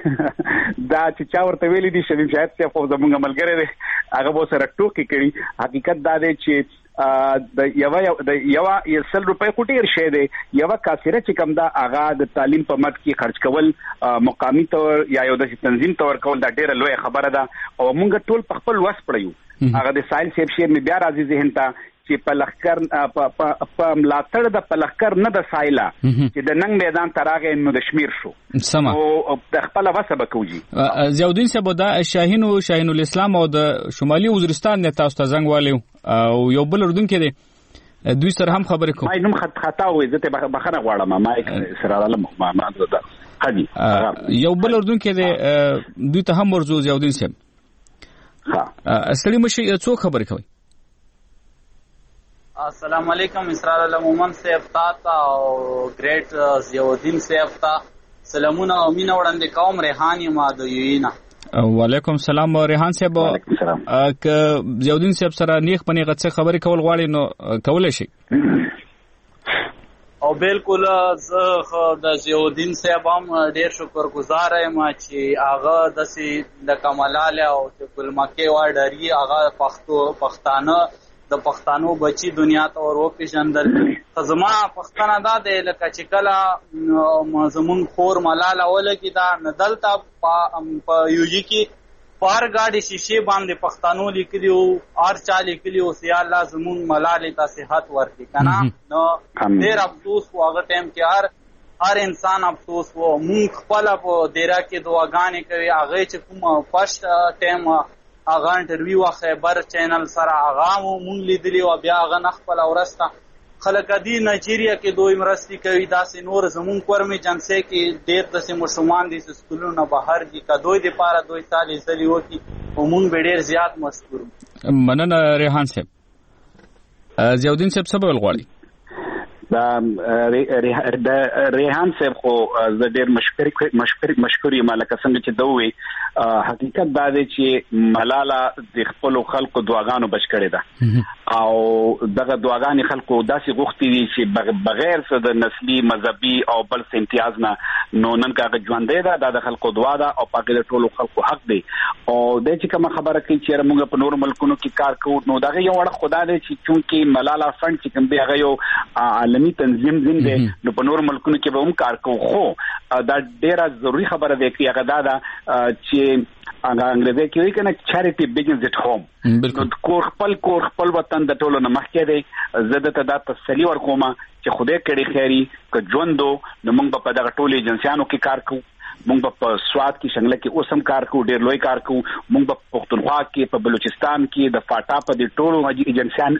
[SPEAKER 10] دا چې چا ورته ویلي دي شمیم شاهد څه خو زمونږ ملګری دی هغه به سره ټوکی کړي حقیقت دا دی چې د یو 100 روپۍ کوټیر شه دی یو کاسره چې کم دا هغه د تعلیم په مد کې خرج کول مقامی تور یا یو د تنظیم تور کول دا ډیره لوی خبره ده او موږ ټول په خپل وس پړیو هغه د سایل سیب شیر می بیا راځي ذهن ته چې په لخر په ملاتړ د پلخکر نه د سایلا چې د ننګ میدان تراغه نو د شمیر شو
[SPEAKER 1] سم
[SPEAKER 10] او د خپل وسه بکوجي
[SPEAKER 1] ضیاءالدین صاحب دا شاهین الاسلام او د شمالي وزیرستان نه تاسو ته زنګ والیو او یو بل اردن کې دی دوی سره هم خبرې کوم
[SPEAKER 10] ما نوم خطا وې زته بخنه غواړم ما سره علم ما دا حدي
[SPEAKER 1] یو بل اردن کې دی دوی ته هم ورزو ضیاءالدین صاحب
[SPEAKER 10] ها
[SPEAKER 1] اصلي مشي څو خبرې کوي
[SPEAKER 15] السلام علیکم اسرار علم مومن صاحب تا او گریٹ ضیاءالدین صاحب تا سلامونه او مینه وړاندې کوم. ریحان یم د یوینا.
[SPEAKER 1] وعلیکم السلام ریحان صاحب.
[SPEAKER 10] وعلیکم السلام.
[SPEAKER 1] ضیاءالدین صاحب سره نیغ په نیغه څه خبرې کول غواړي نو کولای شي.
[SPEAKER 15] او بالکل زه د ضیاءالدین صاحب هم ډیر شکرګزار یم چې هغه د کملاله او د ګلمکې وړي هغه پښتانه د پښتنو بچي دنیا ته وروپېژندل. زما پښتنه دا دی لکه چې کله زمون خور ملاله ولګي دا نه دلته په یوجي کې پار گاډي شیشې باندې پښتنو لیکلي او هر چا لیکلي او سي الله زمون ملاله ته صحت ورکړي کنه. نو ډېر افسوس و هغه ټایم کې هر انسان افسوس و. مونږ خپل په دیره کې دعاګانې کوي. هغه چې کوم فرست ټایم هغه انټرویو خبر چینل سره هغه مونږ لیدلی او بیا هغه نخپل اورسته خلک دی نایجیریا کې دوی مرستي کوي. داسې نور زمون کورمي جنسه کې ډېر داسې مشومان دي چې سکولونه بهر دي کدوې د پاره دوی سالي زلی وکي او مونږ به ډېر زیات مشکور.
[SPEAKER 1] مننه ریحان صاحب. ضیاءالدین صاحب څه ویل غواړي؟
[SPEAKER 10] د ریحان صاحب خو زه ډېر مشکور یم لکه څنګه چې دوی حقیقت دا دی چې ملاله د خپل خلکو دعاګانو بچ کړې ده او دغه دعاګانې خلکو داسې غوښتي دي چې بغیر څه د نسلي مذهبي او بل څه امتیاز نه نو نن هغه ژوندۍ ده. دا د خلکو دعا ده او پاکه د ټولو خلکو حق دی. او د چې کومه خبره کوي چې موږ په نور ملکونو کې کار کوو نو دغه یو وړ خدا دی چې چونکې ملاله فند چې کوم دی هغه یو عالمي تنظیم زم دی نو په نور ملکونو کې به هم کار کوو. خو دا ډیره ضروری خبره ده چې هغه دا ده چې هغه انګریزي کې وایي کنه چاریټي بیگنز ایٹ هوم. کور خپل وطن د ټولو نه مخکې دی. زه دته دا تسلی ورکوم چې خدای کړي خیري که ژوندو نو موږ په دغه ټولو ایجنسیانو کې کار کوو. موږ په سواد کې شنګله کې اوسم کار کوو. ډېر لوی کار کوو. موږ په پښتونخوا کې په بلوچستان کې د فاټا په د ټولو ایجنسیان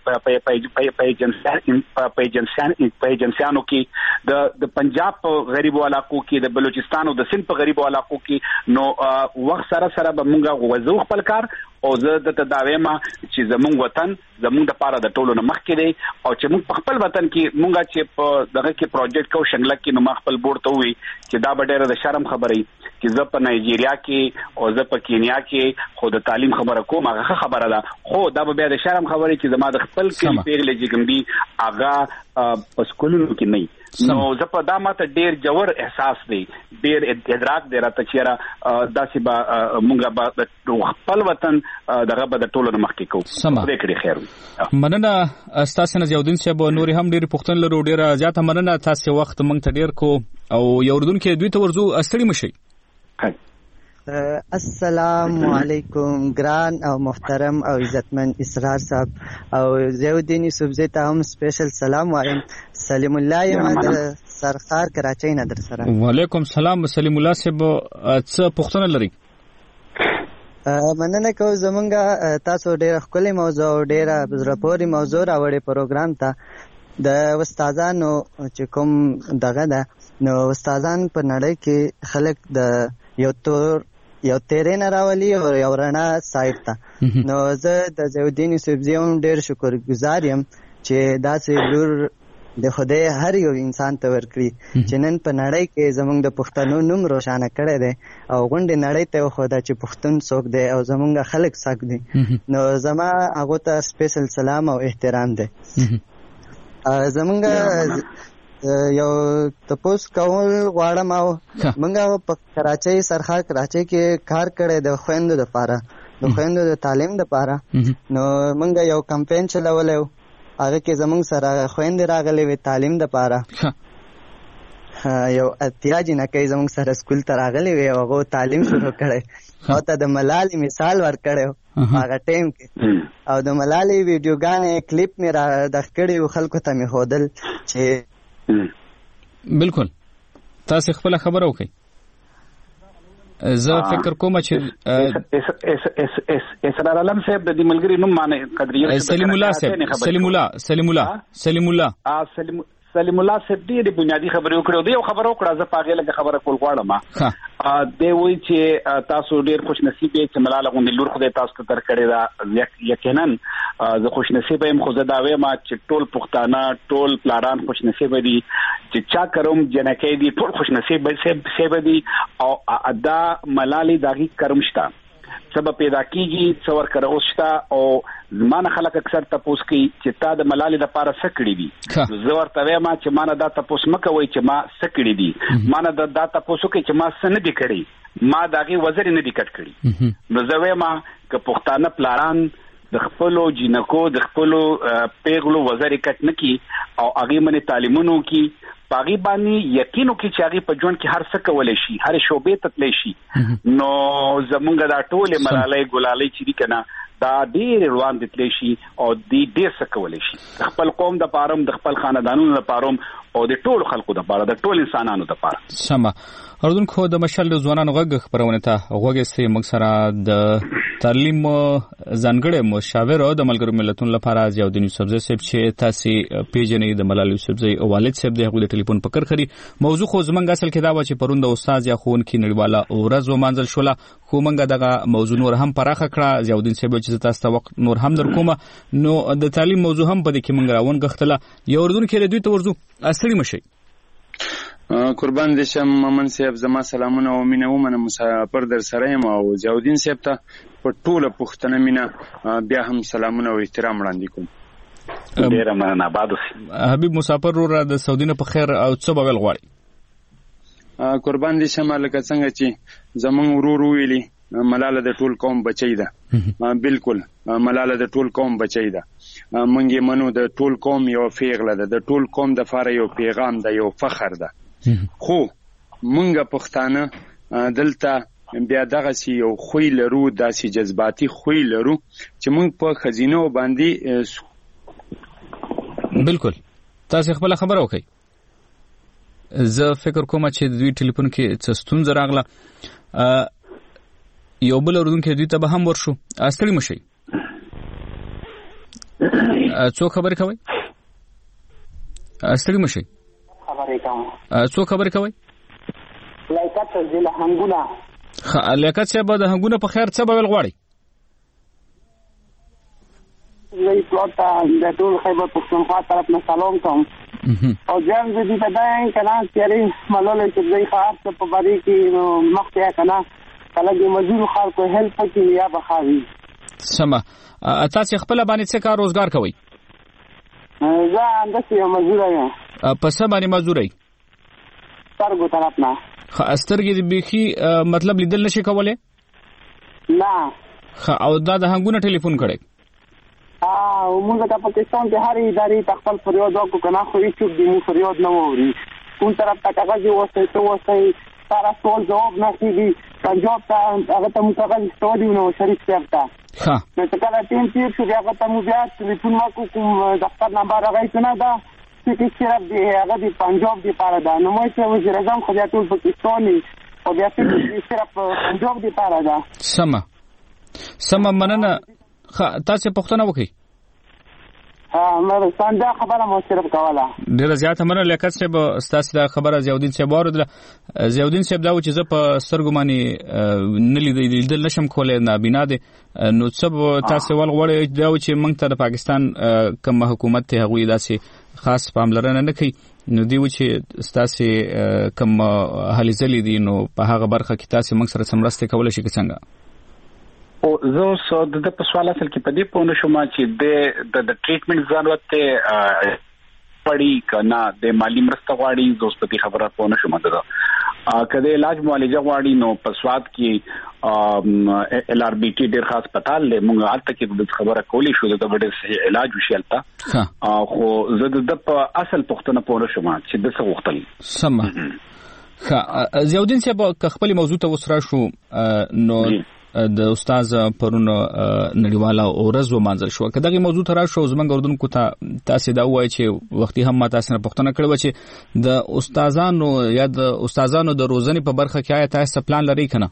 [SPEAKER 10] په ایجنسیانو کې د پنجاب په غریبو علاقو کې د بلوچستان او د سند په غریبو علاقو کې نو وخت سره به موږ وځو خپل کار. او زه د داویما چې زمونږ وطن زمونږ د پاره د ټولو نه مخکې دی او چې موږ په خپل وطن کې موږ چې په دغه کې پروجیکټ کوو شنګله کې نو ما خپل بورډ ته وی چې دا به ډېره د شرم خبرې چې زه په نایجیریا کې او زه په کینیا کې خو د تعلیم خبره کوم هغه خبره ده. خو دا به بیا د شرم خبرې چې زما د خپل کې پیغلې چې کوم دي هغه په سکولونو کې نه نو زه په دا ماته ډېر جوړ احساس دی ډېر ادراک دی راته چې داسې به موږ به خپل وطن دغه به د ټولو نه مخکې کوو. خدای کړي خیر وي.
[SPEAKER 1] مننه ستاسو نه ضیاءالدین صاحب. نورې هم ډېرې پوښتنې لرو. ډېره زیاته مننه. تاسو وخت موږ ته ډېر کو او یو اردن کې دوی ته ورځو استړي مشي.
[SPEAKER 16] السلام علیکم ګران او محترم او عزتمن اسرار صاحب او ضیاءالدین یوسفزی ته هم سپیشل سلام وایم. سلیم الله یم در سرخار کراچۍ نه در سره. وعلیکم
[SPEAKER 1] سلام سلیم الله صاحب. څه پوښتنه لري؟
[SPEAKER 16] مننه کوم زمونږه تاسو ډېر ښکلې موضوع او ډېره زړه پورې موضوع راوړې پروګرام ته. د استادانو چې کوم دغه ده نو استادان په نړۍ کې خلک د یو تیرې نه راولي او یو رڼا سایډ ته. نو زه د ضیاءالدین یوسفزي هم ډېر شکرګزار یم چې داسې لور د خدای هر یو انسان ته ورکړي چې نن په نړۍ کې زمونږ د پښتنو نوم روښانه کړی دی او غونډې نړۍ ته وښوده چې پښتون څوک دی او زمونږ خلک څوک دي. نو زما هغو ته سپیشل سلام او احترام دی. زمونږ یو تپوس کول غواړم او موږ په کراچۍ سرخار کراچۍ کې کار کړی د خویندو دپاره د خویندو د تعلیم دپاره. نو موږ یو کمپین چلولی و هغه کې زمونږ سره خویندې راغلې وې تعلیم دپاره. یو اتیا جنکۍ زمونږ سره سکول ته راغلې وې او هغو تعلیم شروع کړی او ته د ملالې مثال ورکړی هغه ټایم کې او د ملالې ویډیوګانې کلیپ مې را دغ کړي و خلکو ته مې ښودل چې
[SPEAKER 1] بالکل تاسو خپل خبره وکړئ. زه فکر کوم چې
[SPEAKER 10] اسرار علم صاحب د دې ملګری نوم باندې قدرې
[SPEAKER 1] سلیم الله صاحب
[SPEAKER 10] سلیم الله صاحب دې بنیادی خبرې وکړو. دی یو خبره وکړه زه پاغه لګه خبره کول غواړم. دی وایي چې تاسو ډېر خوش نصیب یې چې ملاله غوندې لور خدای تاسو ته درکړې ده. یقینا زه خوش نصیب یم، خو زه دا وایم چې ټول پښتانه ټول پلاران خوش نصیب دي چې چا کوم جنکې دي ټول خوش نصیب دي او دا ملالي داغي کرم شته سبب پیدا کیږي څور کړه اوستا او زمانه خلک اکثر تاسو کوي چې تا د ملالي د پاره سکړی دي زه ورته وایم چې مانه دا تاسو مکوي چې ما سکړی دي مانه دا تاسو کوي چې ما سن دي کړی ما داغي وزر نه دي کټ کړی نو زه وایم ک پښتانه پلاران د خپلو جنکو د خپلو پیغلو وزر کټ نکی او هغه منی تعلیمونو کی پاغي باندې یقینو کې چې هغه په ژوند کې هر څه کولای شي هر شوبې ته تللی شي نو زمونږ دا ټول ملالۍ ګلالۍ چې دي کنه دا ډېر روان دي تللی شي او ډېر څه کولای شي خپل قوم د پاره د خپل خاندانونو د پاره او د ټولو خلکو د پاره د ټول انسانانو د پاره
[SPEAKER 1] سم اردوونکو د مشال د ځوانانو غږ خبرونه ته غوږی موږ سره د تعلیم ځانګړي مشاور او د ملګرو ملتونو لپاره ضیاءالدین یوسفزی صاحب چې تاسو پیژنې د ملال یوسفزی او والد صاحب د هغوی ټلیفون پکړ خري موضوع خو زمونږ اصل کې دا و چې پروند استاد یا خونکی نړیواله ورځ ومانځل شوله خو مونږ دغه موضوع نور هم پراخه کړه ضیاءالدین صاحب چې تاسو ته وخت نور هم درکوم نو د تعلیم موضوع هم په دې کې مونږ راون غختله یو اردوونکو دوی ته ورزو اصلي مشي
[SPEAKER 17] قربان دې شم ممن صاحب زما سلامونه او مینه ومنه مسافر در سره یم او ضیاءالدین صاحب ته په ټوله پښتنه مینه بیا هم سلامونه او احترام وړاندې کوم
[SPEAKER 10] ډیره مننه آباد
[SPEAKER 1] حبیب مسافر را د سعودي نه په خیر او څه بغل غواړي
[SPEAKER 17] قربان دې شم لکه څنګه چې زمون ورور ویلي ملاله د ټول قوم بچی ده بالکل ملاله د ټول قوم بچی ده مونږ منو د ټول قوم یو پیغله ده د ټول قوم د فار یو پیغام ده یو فخر ده خو مونږ پښتانه دلته بیا دغه سی یو خوې لرو داسې جذباتي خوې لرو چې مونږ په خزینه باندې
[SPEAKER 1] بالکل تاسو خپل خبره وکړئ زه فکر کوم چې دوی ټلیفون کې څه ستونزه راغله یو بل اردوونکو دوی ته به هم ورشو استړي مشي څو خبرې کوي استړي مشي څو خبرې کوي
[SPEAKER 18] لیاقت د هنګونه
[SPEAKER 1] لیاقت صاحب د هنګونه په خیر څه بول غواړي
[SPEAKER 18] زه پلوټ د ټول خیبر پښتونخوا طرف نه سلام کوم او ځان دې ته دا کنا چې ملول چې زه خاص په بری کې مخته کنا کله د مزور خلکو هیلپ کې یا بخاوي
[SPEAKER 1] سما تاسو خپل باندې څه کار روزګار کوي
[SPEAKER 18] زه اندسه مزور یم
[SPEAKER 1] پس باندې مزوري
[SPEAKER 18] سترګو طرف نه
[SPEAKER 1] سترګې د بيخي مطلب لیدل نشي کولای
[SPEAKER 18] نه
[SPEAKER 1] او دا د هنګونه ټلیفون کړي
[SPEAKER 18] موږ د پاکستان د هر ادارې خپل فریاد وکړو کنه خو هیڅ د مو فریاد نه ووري کوم طرف ته کاغذ وسته سارا سوال جواب نه کیږي پنجاب ته هغه ته متقل استودیو نو شریک څرته
[SPEAKER 1] ها
[SPEAKER 18] نو څنګه ټیم تیر شو هغه ته مو بیا ټلیفون وکړو کوم دفتر نمبر راغی کنه دا چې صرف دی هغه د پنجاب دی پاره دا نو مې چې وزیر اعظم خو بیا ټول پاکستاني او بیا صرف پنجاب دی پاره دا
[SPEAKER 1] سم مننه تاسو پښتنه وکي
[SPEAKER 18] مې څنګه خبره مو صرف کوله
[SPEAKER 1] ډیره زیاته مننه لیاقت صاحب تاسو دا خبره ضیاءالدین صاحب اوردله ضیاءالدین صاحب دا چې زه په سترګو باندې نه لیدل نشم کولای نابینا دي نو څه تاسو ول غوړی دا چې موږ ته د پاکستان کوم حکومت ته هغوی داسې خاص پاملرنه نه کوي نو دی چې تاسو کوم هلي ځلې دي نو په هغه برخه کې تاسو موږ سره سمرسته کولای شئ څنګه
[SPEAKER 10] او زه د په سوال اصل کې په دې پونه شوم چې د ټریټمنټ ضرورت ته پړی کنا د مالی مرسته غواړي دوستي خبره پونه شوم ده کله علاج معالجه غواړي نو په سواد کې LRBT ډیر خاص پتال له موږ حالت کې د خبره کولی شو د ډېر صحیح علاج وشیلتا خو زه د اصل پښتنه پونه شوم چې د څه وختل
[SPEAKER 1] سم ضیاءالدین صاحب خپل موضوع ته وسره شو نو د استاد پرون نړیواله ورځ ومانځل شو کداغي موضوع تر شو زمونږ اردوونکو ته تاسو دا وایي چې وختي هم تاسو نه پښتنه کړو چې د استادانو یا د استادانو د روزنې په برخه کې آیا تاسو پلان لرئ کنه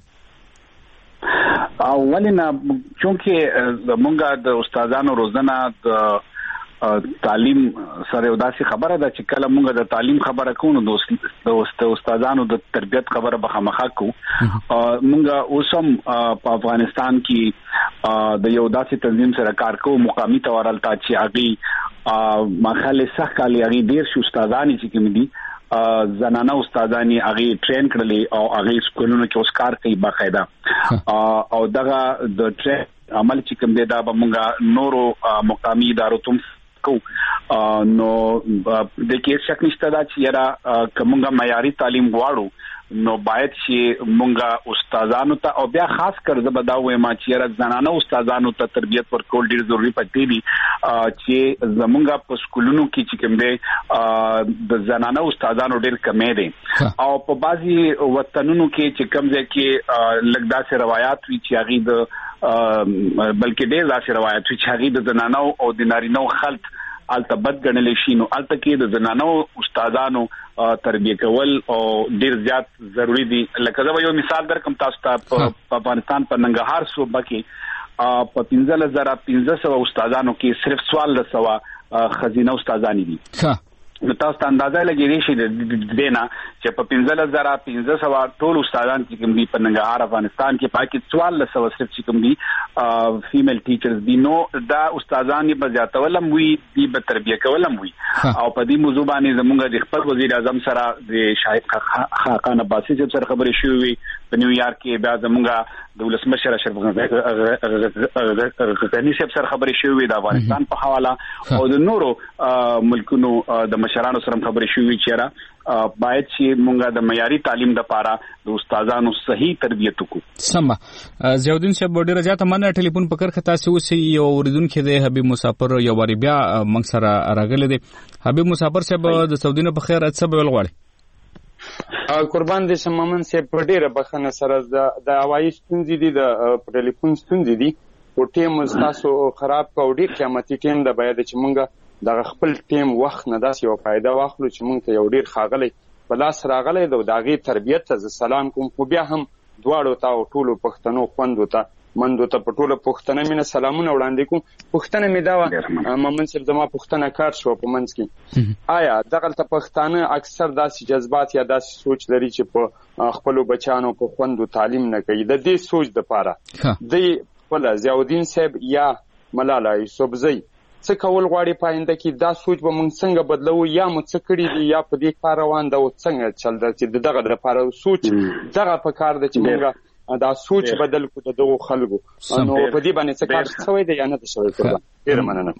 [SPEAKER 10] اولنا چونکه مونږه د استادانو روزنه د تعلیم سره داسې خبره ده چې کله موږ د تعلیم خبره کوو نو د استادانو د تربیت خبره به خامخا کوو. موږ اوس هم په افغانستان کې د یو داسې تنظیم سره کار کوو مقامي تورل ته چې هغه مخاله سخت کالي هغه ډیر شو استادانی چې کوم دي زنانه استادانی هغه ټرین کړلې او هغه سکولونو کې اوس کار کوي باقاعده او دغه د ټرین عمل چې کوم دی دا به موږ نورو مقامي ادارو ته کو نو د کې شک نشته دا چې یاره کومه معیاري تعلیم غواړو نو باید چې مونږه استادانو ته او بیا خاص کر زبدا وې ما چې یاره زنانه استادانو ته تربیت ورکول ډیر ضروری پاتې دي چې زمونږه په سکولونو کې چې کوم دی د زنانه استادانو ډیر کمې دي او په بعضي وطنونو کې چې کوم ځای کې لږ داسې روایت وي چې هغه د بلکې ډیر داسې روایت وي چې هغه د زنانو او د نارینو خلط التبد غنل شي نو الته کې د زنانو استادانو تربیه کول او ډیر زیات ضروری دي. لکه زه یو مثال درکم تاسو ته په افغانستان په ننګرهار صوبه کې په 15500 استادانو کې صرف 1400 خزینه استادانی دي. نو تاسو ته اندازه لګیږي چې دینا چې په 15500 ټول استادان چې کوم دي په ننګرهار افغانستان کې پاکي 1400 صرف چې کوم دي فیمیل ټیچرز دي نو دا استادان په زیاتولم وی دي په تربیه کولم وی او په دې موضوع باندې زموږ د خپل وزیر اعظم سره د خاقان عباسي سره خبرې شوې په نیویارک کې بیا زموږ د ولسمشر اشرف غنی سره خبرې شوې د افغانستان په حواله او د نورو ملکونو د مشرانو سره خبرې شوې چې را باید چې مونږه د معیاري تعلیم لپاره د استادانو صحیح تربیت وکړو.
[SPEAKER 1] سم زیاودین صاحب ډیره زیاته مننه ټلیفون په کرخه تاسو اوسې یو اوریدونکو د حبیب مسافر یو واری بیا موږ سره راغلی دی. حبیب مسافر صاحب د سعودي نه په خیر څه به ولغواړي؟
[SPEAKER 17] قربان دې شم مومن صاحب په ډیره بخنه سره د هوایي ستونزې دي د ټلیفون ستونزې دي او ټیم تاسو خراب کو ډیر قیمتي ټیم د باید چې مونږه د خپل ټیم وخت نه داس یو فائدہ واخلو چې مونږ ته یو ډیر خاغلی په لاس راغلی د داغي تربیت ته سلام کوم خو بیا هم دواړو ته ټولو پښتنو خوندو ته مندو ته په ټولو پښتنه مینه سلامونه وړاندې کوم. پښتنه مې دا مومن صاحب زما پښتنه کار شو په منځ کې آیا دغه ته پښتانه اکثر داسې جذبات یا داسې سوچ لري چې په خپل بچانو په خوندو تعلیم نه کوي د دې سوچ د پاره د ولا ضیاءالدین صاحب یا ملاله یوسفزئی څه کول غواړي پاینده کې دا سوچ به موږ څنګه بدلو یا موږ څه کړی دي یا په دې کار روان دا څنګه چل دا چې دغه لپاره سوچ دغه په کار د چې موږ دا سوچ بدل کو دغه خلکو نو په دې باندې څه کار شوی دی یا نه شوی کړه. ډیر مننه.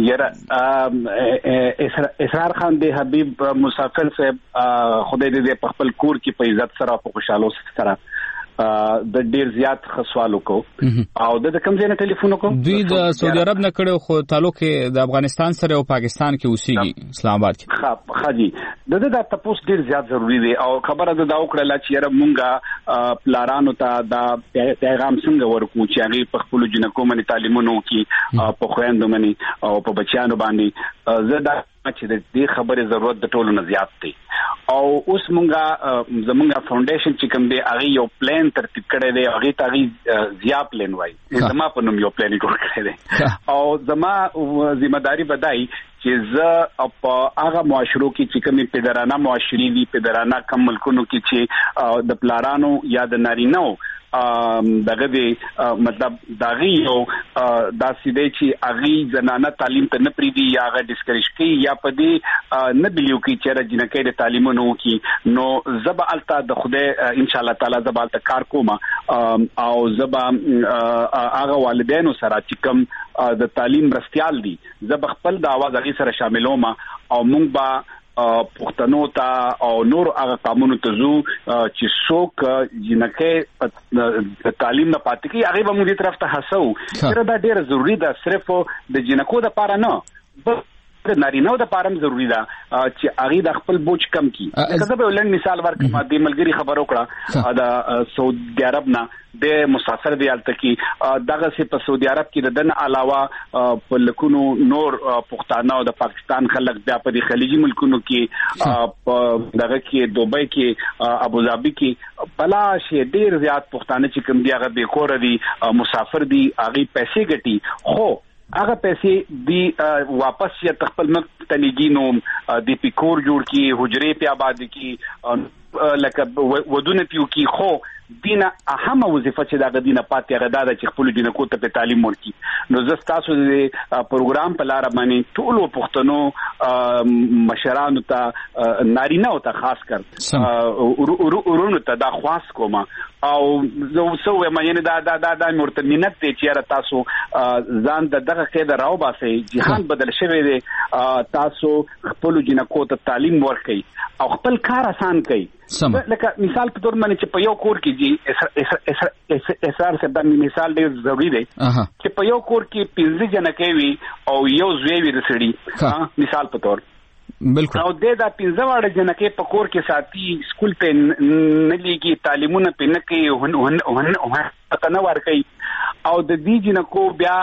[SPEAKER 10] یاره اسرار خان دی حبیب مسافر صاحب خدای دې په خپل کور کې په عزت سره په خوشاله سره د ډیر زیات خصوالو کو او د کوم ځای نه ټلیفون کو
[SPEAKER 1] دوی د سعودي عرب نه کړو خو تعلق د افغانستان سره او پاکستان کې اوسېږي اسلام آباد کې.
[SPEAKER 10] خاجي د تاسو ډیر زیات ضروری دی او خبره د دا وکړه چې یاره مونږه پلارانو ته دا پیغام څنګه ورکو چې هغه په خپل جنکو باندې تعلیمونو کې په خويندو باندې او په بچیانو باندې زدا چې د دې خبرې ضرورت د ټولو نه زیات دی او اوس مونږه زمونږه فاونډیشن چې کوم دی هغه یو پلان ترتیب کړی دی هغه ته زیا پلان وای زما په نوم یو پلان کړی دی او زما ذمہداري بدای چې زه په هغه معاشرو کې چې کومې پدرانه معاشري دي پدرانه کم ملکونو کې چې د پلارانو یا د نارینو دغه دی مطلب داغي یو داسې دی چې اغي زنانه تعلیم ته نه پریدي یا هغه ډیسکریج کوي یا په دې نه بلیو کې چې جنکې د تعلیمونو کې نو زبا التا د خوده ان شاء الله تعالی زبا التا کار کوم او زبا هغه والدینو سره چې کوم د تعلیم رستيال دي زب خپل د आवाज اغي سره شاملوم او مونږ با پښتنو ته او نور هغه قانون ته زو چې څوک جنکه تعلیم نه پاتې کی هغه به موږ دې طرف ته هڅو چې دا ډیره ضروری ده صرف د جنکو د پاره نه د نارینو د پاره ضروری ده چې هغه د خپل بوج کم کی. کله به ولن مثال ورکړم د ملګری خبرو کړه د سعودي عرب نه د مسافر دی الته کې دغه سي په سعودي عرب کې د دن علاوه په لکونو نور پښتانه او د پاکستان خلک بیا په خلیجي ملکونو کې دغه کې دوبۍ کې ابو ظبي کې بلا شي ډیر زیات پښتانه چې کوم دی هغه به کور دي مسافر دي هغه پیسې ګټي خو هغه پیسې دی واپس یا خپل ملک تنګینو د پیکور جوړ کی حجرې په آباد کی لکه ودونه پیو کی خو دینه اهمه وظیفه چې دا دینه پاتې غدا د چې خپل جنکو ته په تعلیم ورکي نو زه تاسو د پروګرام په لار باندې ټول پښتنو مشرانو ته نارینه او ته خاص کر ورونو ته دا خواص کوم او زه سو مې دا مرته مينت ته چې تاسو ځان دغه قاعده راو باسي جهان بدل شوی دی تاسو خپل جنکو ته تعلیم ورکړي او خپل کار آسان کړي لکه مثال په تور باندې چې په یو کور کې اسرار څخه د مثال ډیر ضروری دی چې په یو کور کې 15 جنکې وي او یو زوی وي د سړي مثال په تور
[SPEAKER 1] بالکل
[SPEAKER 10] او دا 15 واړه جنکې په کور کې ساتي سکول په نه لګي تعلیمونه په نه کوي نه ورکي او د دې جنکو بیا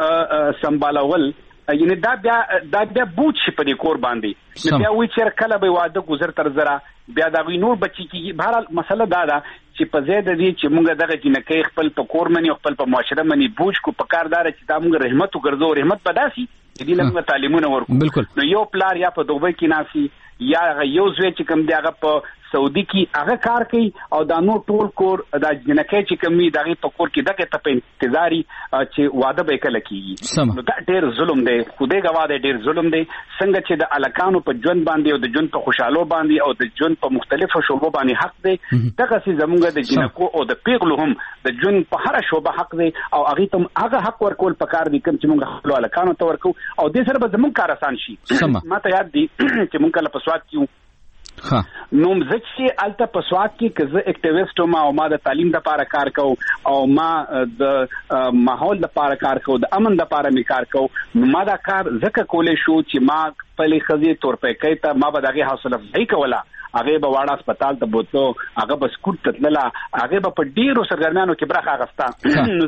[SPEAKER 10] سمبالول یعنی دا بیا بوج شي په دې کور باندې بیا وی چیر کله به واده گذر تر زرا بیا دا وی نور بچی کی بهر مسله دا چې په زید دي چې مونږ دغه جنکې خپل په کور منی خپل په معاشره منی بوج کو پکاردار چې دا مونږ رحمت وګرځو رحمت پداسي دې لږه تعلیمونه ورکو نو یو پلار یا په دوبۍ کې ناسي یا یو زوی چې کوم دی هغه په سعودي کې هغه کار کوي او دا نو ټول کور دا جنکې چې کومي دغه په کور کې دغه ته په انتظاری چې واده به کله کیږي نو دا ډېر ظلم دی خدای غوا دی ډېر ظلم دی څنګه چې د الکانو په ژوند باندې او د ژوند په خوشاله باندې او د ژوند په مختلفو شوبو باندې حق دی دغه سي زمونږ د جنکو او د پیغلو هم د ژوند په هر شوبه حق دی او هغه حق ورکول پکار دي کوم چې مونږ خپل الکانو ته ورکو او د سره به زمونږ کار آسان شي ماته یاد دي چې مونږ کله پسواد کیو نو مزچ الته پسواد کې کزه اکټیویسټ ما او ما د تعلیم د لپاره کار کو او ما د ماحول د لپاره کار کو د امن د لپاره می کار کو نو ما دا کار زکه کولې شو چې ما خپل خزي تور په کوي ته ما به دغه حوصله ځای کوله هغه به واړه هسپتال ته بوتلو هغه به سکوت تتللا هغه به په ډیرو سرګرمیانو کې برخه اغستا نو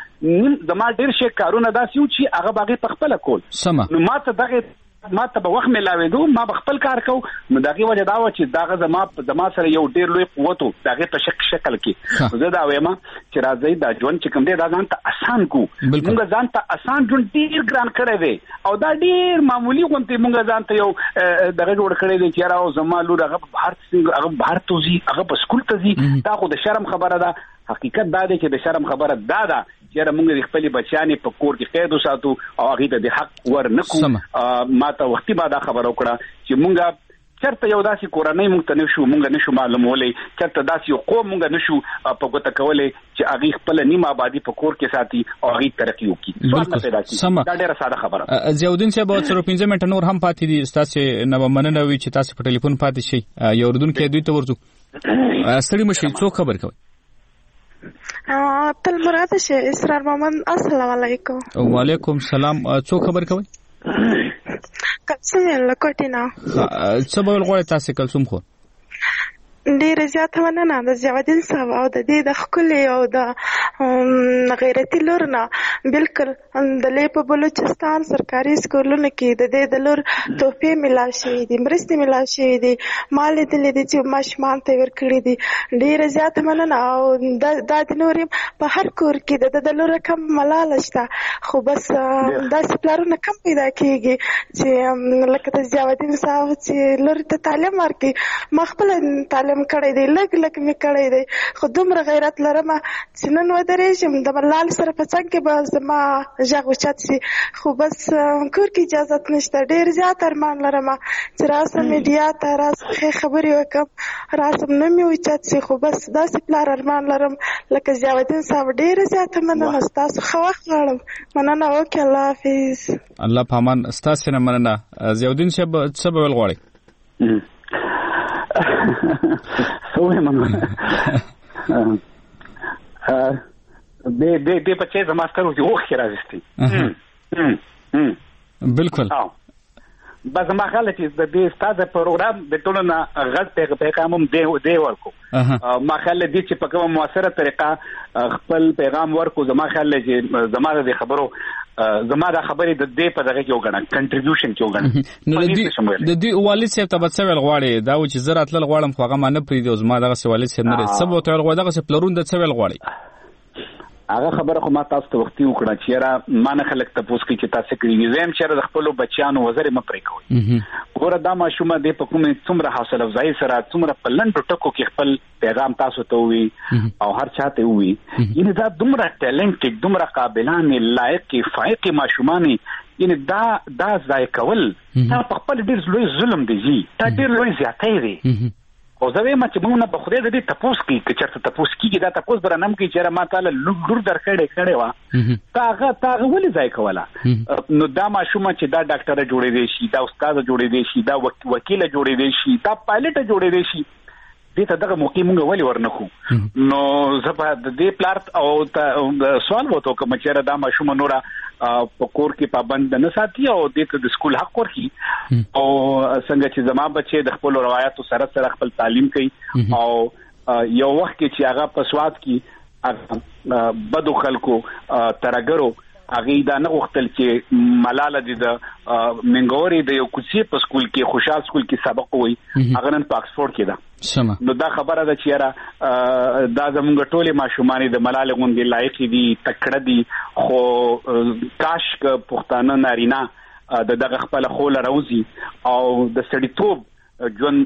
[SPEAKER 10] زما ډیر شي کارونه داسیو چې هغه باغې په خپل کول نو ما ته دغه ما ته به وخت ملاوېدو ما به خپل کار کو نو دغه وجه دا و چې دغه زما سره یو ډیر لوی قوت و دغه په شکل کې زه دا وایم چې راځي دا ژوند چې کوم دی دا ځان ته آسان کو موږ ځان ته آسان ژوند ډیر ګران کړی دی او دا ډیر معمولی غونډه موږ ځان ته یو دغه جوړ کړی دی چې راو زما لور هغه بهر توزي هغه په سکول ته ځي دا خو د شرم خبره ده حقیقت دا دی چې د شرم خبره دا ده چې موږ د خپل بچیانې په کور کې قید وساتو او هغه ته د حق ورنکو ما ته وختي بعد خبر وکړه چې موږ چرته یو داسې کورنۍ موږ ته نشو موږ نشو معلومولې چرته داسې یو قوم موږ نشو په ګوته کولې چې هغه خپل نیم آبادی په کور کې ساتي او هغه ترقی وکړي سوال نه پیدا کیږي دا ډیره ساده خبره
[SPEAKER 1] زیاودین چې به 15 منټه نور هم پاتې دي تاسو نه مننه وی چې تاسو په ټلیفون پاتې شي یو ردون کې دوی ته ورځو ستړي مشي څو خبر کوي
[SPEAKER 19] تل مراد شه اسرار محمد السلام علیکم
[SPEAKER 1] وعلیکم السلام څو خبر کوي
[SPEAKER 19] کلسم لکوټینا
[SPEAKER 1] څه به غواړی تاسو کلسم خو
[SPEAKER 19] ډیر زیات ونه د زیادین صاحب او د دې د خپل او د غیرتی لور نه بالکل د لیپ بلوچستان سرکاري سکولونو کې د دې د لور توفیه ملاو شوی دي مرستې ملاو شوی دي مال دې لدې چې ماشمان ته ورکړي دي ډیر زیات مننه او د نورم په هر کور کې د لور کم ملال شته خو بس د سپلارونه کم پیدا کیږي چې لکه د زیادین صاحب چې لور ته تعلیم ورکړي مخبل تعلیم کړی دی لګ می کړی دی خو دومره غیرت لرم چې نن ودرېږم د ملال سره په څنګ کې به زما ژغ اوچت شي خو بس کور کې اجازه نشته ډېر زیات ارمان لرم چې راسم میډیا ته راسم خبرې وکم راسم نه مې اوچت شي خو بس داسې پلار ارمان لرم لکه ضیاءالدین صاحب ډېر زیات مننه ستاسو ښه وخت غواړم مننه وکړه الله حافظ
[SPEAKER 1] الله په امان ستاسو نه مننه ضیاءالدین صاحب څه به غواړي
[SPEAKER 10] سوې مننه د بچي زما سترو کې وخت راځي
[SPEAKER 1] بالکل
[SPEAKER 10] بس ما خاله چې د دې ستاسو پروګرام د ټولو نه غلط پیغام دی ورکو ما خاله دي چې په کومه موثره طریقه خپل پیغام ورکو زما خاله چې زما د خبرو زما د خبرې د دې په دغه کې وګڼه کنټریبیوشن کې وګڼه
[SPEAKER 1] د دې والد صاحب ته به څه ویل غواړي دا و چې زه راتلل غواړم خو هغه ما نه پرېږدي زما دغه والد صاحب نه لري څه به ورته ویل غواړي دغسې پلرون د څه ویل غواړي
[SPEAKER 10] هغه خبره خو ما تاسو ته وختي وکړه چې را ما نه خلک تاسو کې چې تاسو کړی زم چې د خپل بچیانو وزر مپرې کوي ګوره دا ماشومه د په کومه څومره حوصله افزایی سره څومره په لنډو ټکو کې خپل پیغام تاسو ته وي او هر چاته وي یعنی دا دومره ټیلنټډ دومره قابلان لایق فایق ماشومان یعنی دا ځای کول دا په خپل ډیر لوی ظلم دی دا ډیر لوی زیاتې دی او زه وایم چې موږ نه په خدای دې تپوس کی چې چرته تپوس کیږي دا تپوس برنم کی چې ما تعالی لور درکړې وا تاغه ولې ځای کوله نو دا ماشومه چې دا ډاکټر جوړې دی شي دا استاد جوړې دی شي دا وکیل جوړې دی شي دا پایلټ جوړې دی شي دې ته دغه موقع موږ ولې ورنخو نو زه په دې پلارت او سوال وته کوم چې دا ماشومه نورا په کور کې پابند نه ساتي او د سکول حق ورکي او څنګه چې زما بچي د خپل روایتو سره خپل تعلیم کوي او یو وخت کې چې هغه په سواد کې بدو خلکو ترګرو هغه دا نه وختل چې ملاله د منګوري د یو کوڅې په سکول کې خوشحال سکول کې سبق وای هغه نن په اکسفورد کې ده نو دا خبره ده چې یاره دا زموږ ټولې ماشومان د ملاله غونډې لایق دي تکړه دي خو کاش که پښتانه نارینه دغه خپل خول راوځي او د سړیتوب جون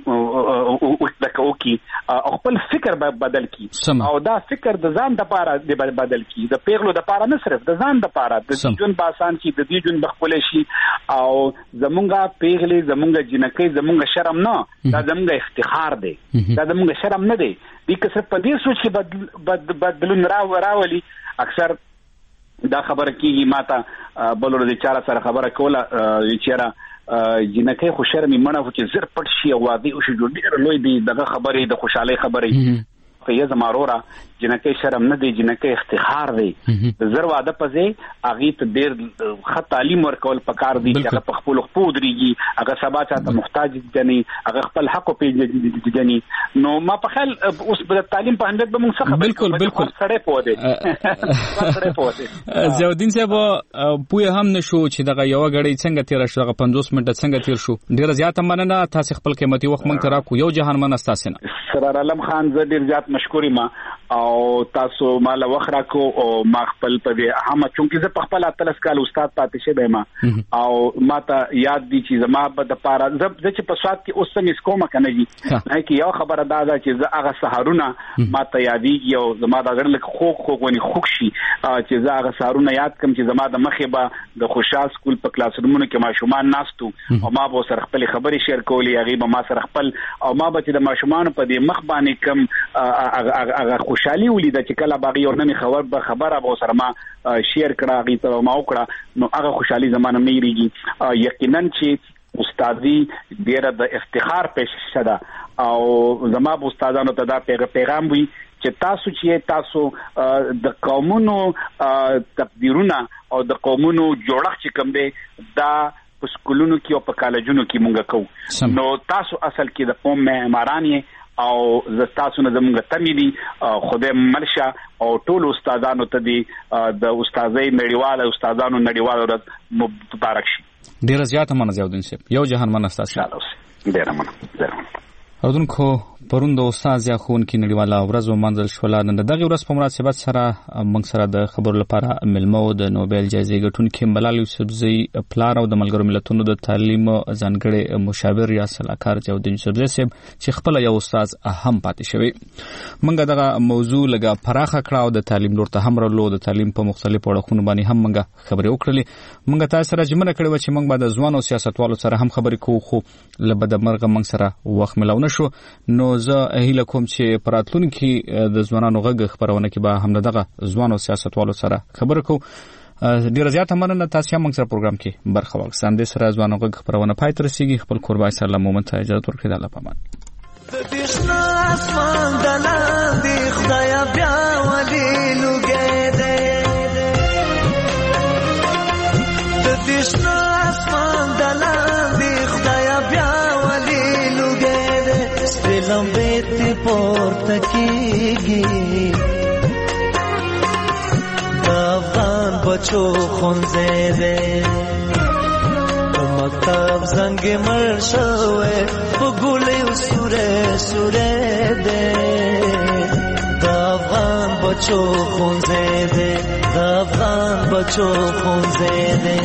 [SPEAKER 10] وکړي او خپل فکر بدل کی او دا فکر د ځان د پاره بدل کی د پیغلو د پاره نه صرف د ځان د پاره د جون باسان کی د دې جون بخپل شي او زمونږه پیغلې زمونږه جنکې زمونږه شرم نه دا زمونږه افتخار دی دا زمونږه شرم نه دی د کسب په دې سوچ کې بدلون راولي اکثر دا خبره کیږي ماته بلور د چاره سره خبره کوله چې جنکه خو شرمې مړه چې زر پټ شي او واده او شي ډېر لوی دی دغه خبرې د خوشاله خبرې خو یې زمارورا جنکه شرم نه دی جنکه افتخار دی زر واده پځې اغه ته ډېر ښه تعلیم ورکول پکار دی چې هغه په خپل خپل دريږي هغه سبا چاته محتاج دي هغه خپل حق پیژني نو ما په خیال اوس د تعلیم په اهمیت به موږ څه بالکل سره پوهه دی
[SPEAKER 1] زیاودین صاحب پوهه هم نشو چې دغه یو غړی څنګه تیر شو 50 منټه څنګه تیر شو ډیر زیات مننه تاسو خپل قیمتي وخت مونږ ترا کو یو جهان من استاسنه
[SPEAKER 10] سرار علم خان زه ډیر زیات مشکورې ما او تاسو مال وخت راکو او ما خپل په دې هم چونکه زه په خپل 13 کال استاد پاتې شوم ما او ما ته یاد دي چې زما په د پاره زه چې په سواد کې اوس سم کومه کنه جی نه کې یو خبره دا چې زه هغه سحرونه ما ته یادېږي او زما د غړل خو غونی خوښ شي چې زه هغه سحرونه یاد کم چې زما د مخې به د خوشحال سکول په کلاس رومونو کې ماشومان ناستو او ما به سره خپل خبرې شیر کولې هغه به ما سره خپل او ما به د ماشومان په دې مخ باندې کم هغه خوشحالي ولیده چې کله باغی اور نه خبره به سره ما شیر کړه هغه ته ما وکړه نو هغه خوشحالي زمانه مې ریږي یقینا چې استادي ډیره د افتخار پېښه ده او زما به استادانو ته دا پیغام وي چې تاسو د قومونو تقدیرونه او د قومونو جوړښت چې کوم دی دا په سکولونو کې او په کالجونو کې مونږ کوو نو تاسو اصل کې د قوم معماران او زستاسو نه زموږ تمې دي خدای مرشه او ټول استادانو ته دي د استادۍ نړیواله استادانو نړیواله ورځ مبارک شي
[SPEAKER 1] ډیر زیات مننه زیاودین صاحب یو جهان مننه تاسو
[SPEAKER 10] ډیر مننه
[SPEAKER 1] اردوونکو پرون د استاد یا خون کې نړیواله ورځ ومنځل شوله نن دغه ورځ په مناسبت سره موږ سره د خبرو لپاره ملمو د نوبل جایزې ګټونکي ملال یوسفزئی پلار او د ملګرو ملتونو د تعلیم ځانګړي مشاور یا صلاحکار جاودین یوسفزئی صاحب چې خپل یو استاد هم پاتې شوی موږ دغه موضوع لګه پراخه کړه او د تعلیم لور ته هم رلو د تعلیم په مختلفو اړخونو باندې هم موږ خبرې وکړلې موږ تاسو سره جمع کړو چې موږ به د ځوانو سیاستوالو سره هم خبرې کوو خو لبد مرغه موږ سره وخت ملو نشو نو زه هیله کوم چې پراتلونکي د ځوانانو غږ خبرونه کې به هم دغه ځوانو سیاستوالو سره خبرې کوو ډیر زیات مننه تاسو هم موږ سره پروګرام کې برخه واخیستل د سره ځوانو غږ خبرونه پای تر رسیدي خپل قربای سلام مومنت اجازه ورکړئ الله پامان
[SPEAKER 20] د دشنا اسمان دلان دی خدایا بیا ولی لګې دې د دشنا اسمان دلان دی خدایا بیا ولی لګې دې سپلم بیت پورته کیږي د افغان بچو خونځې دې مکتب زنگ مرشوه بگولی سوره سوره ده دا افغان بچو خونځې دې د افغان بچو خونځې دې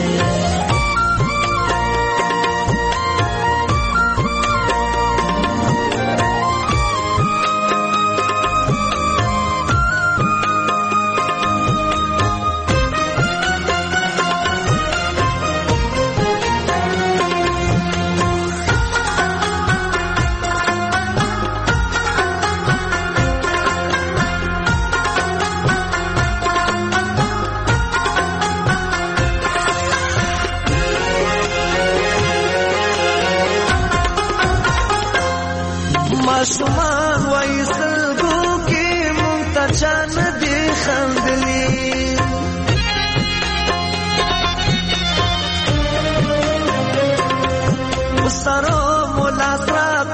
[SPEAKER 20] ماشومان وای سلګو کې مونږ ته چا نه دي خندلي سرو مولا سره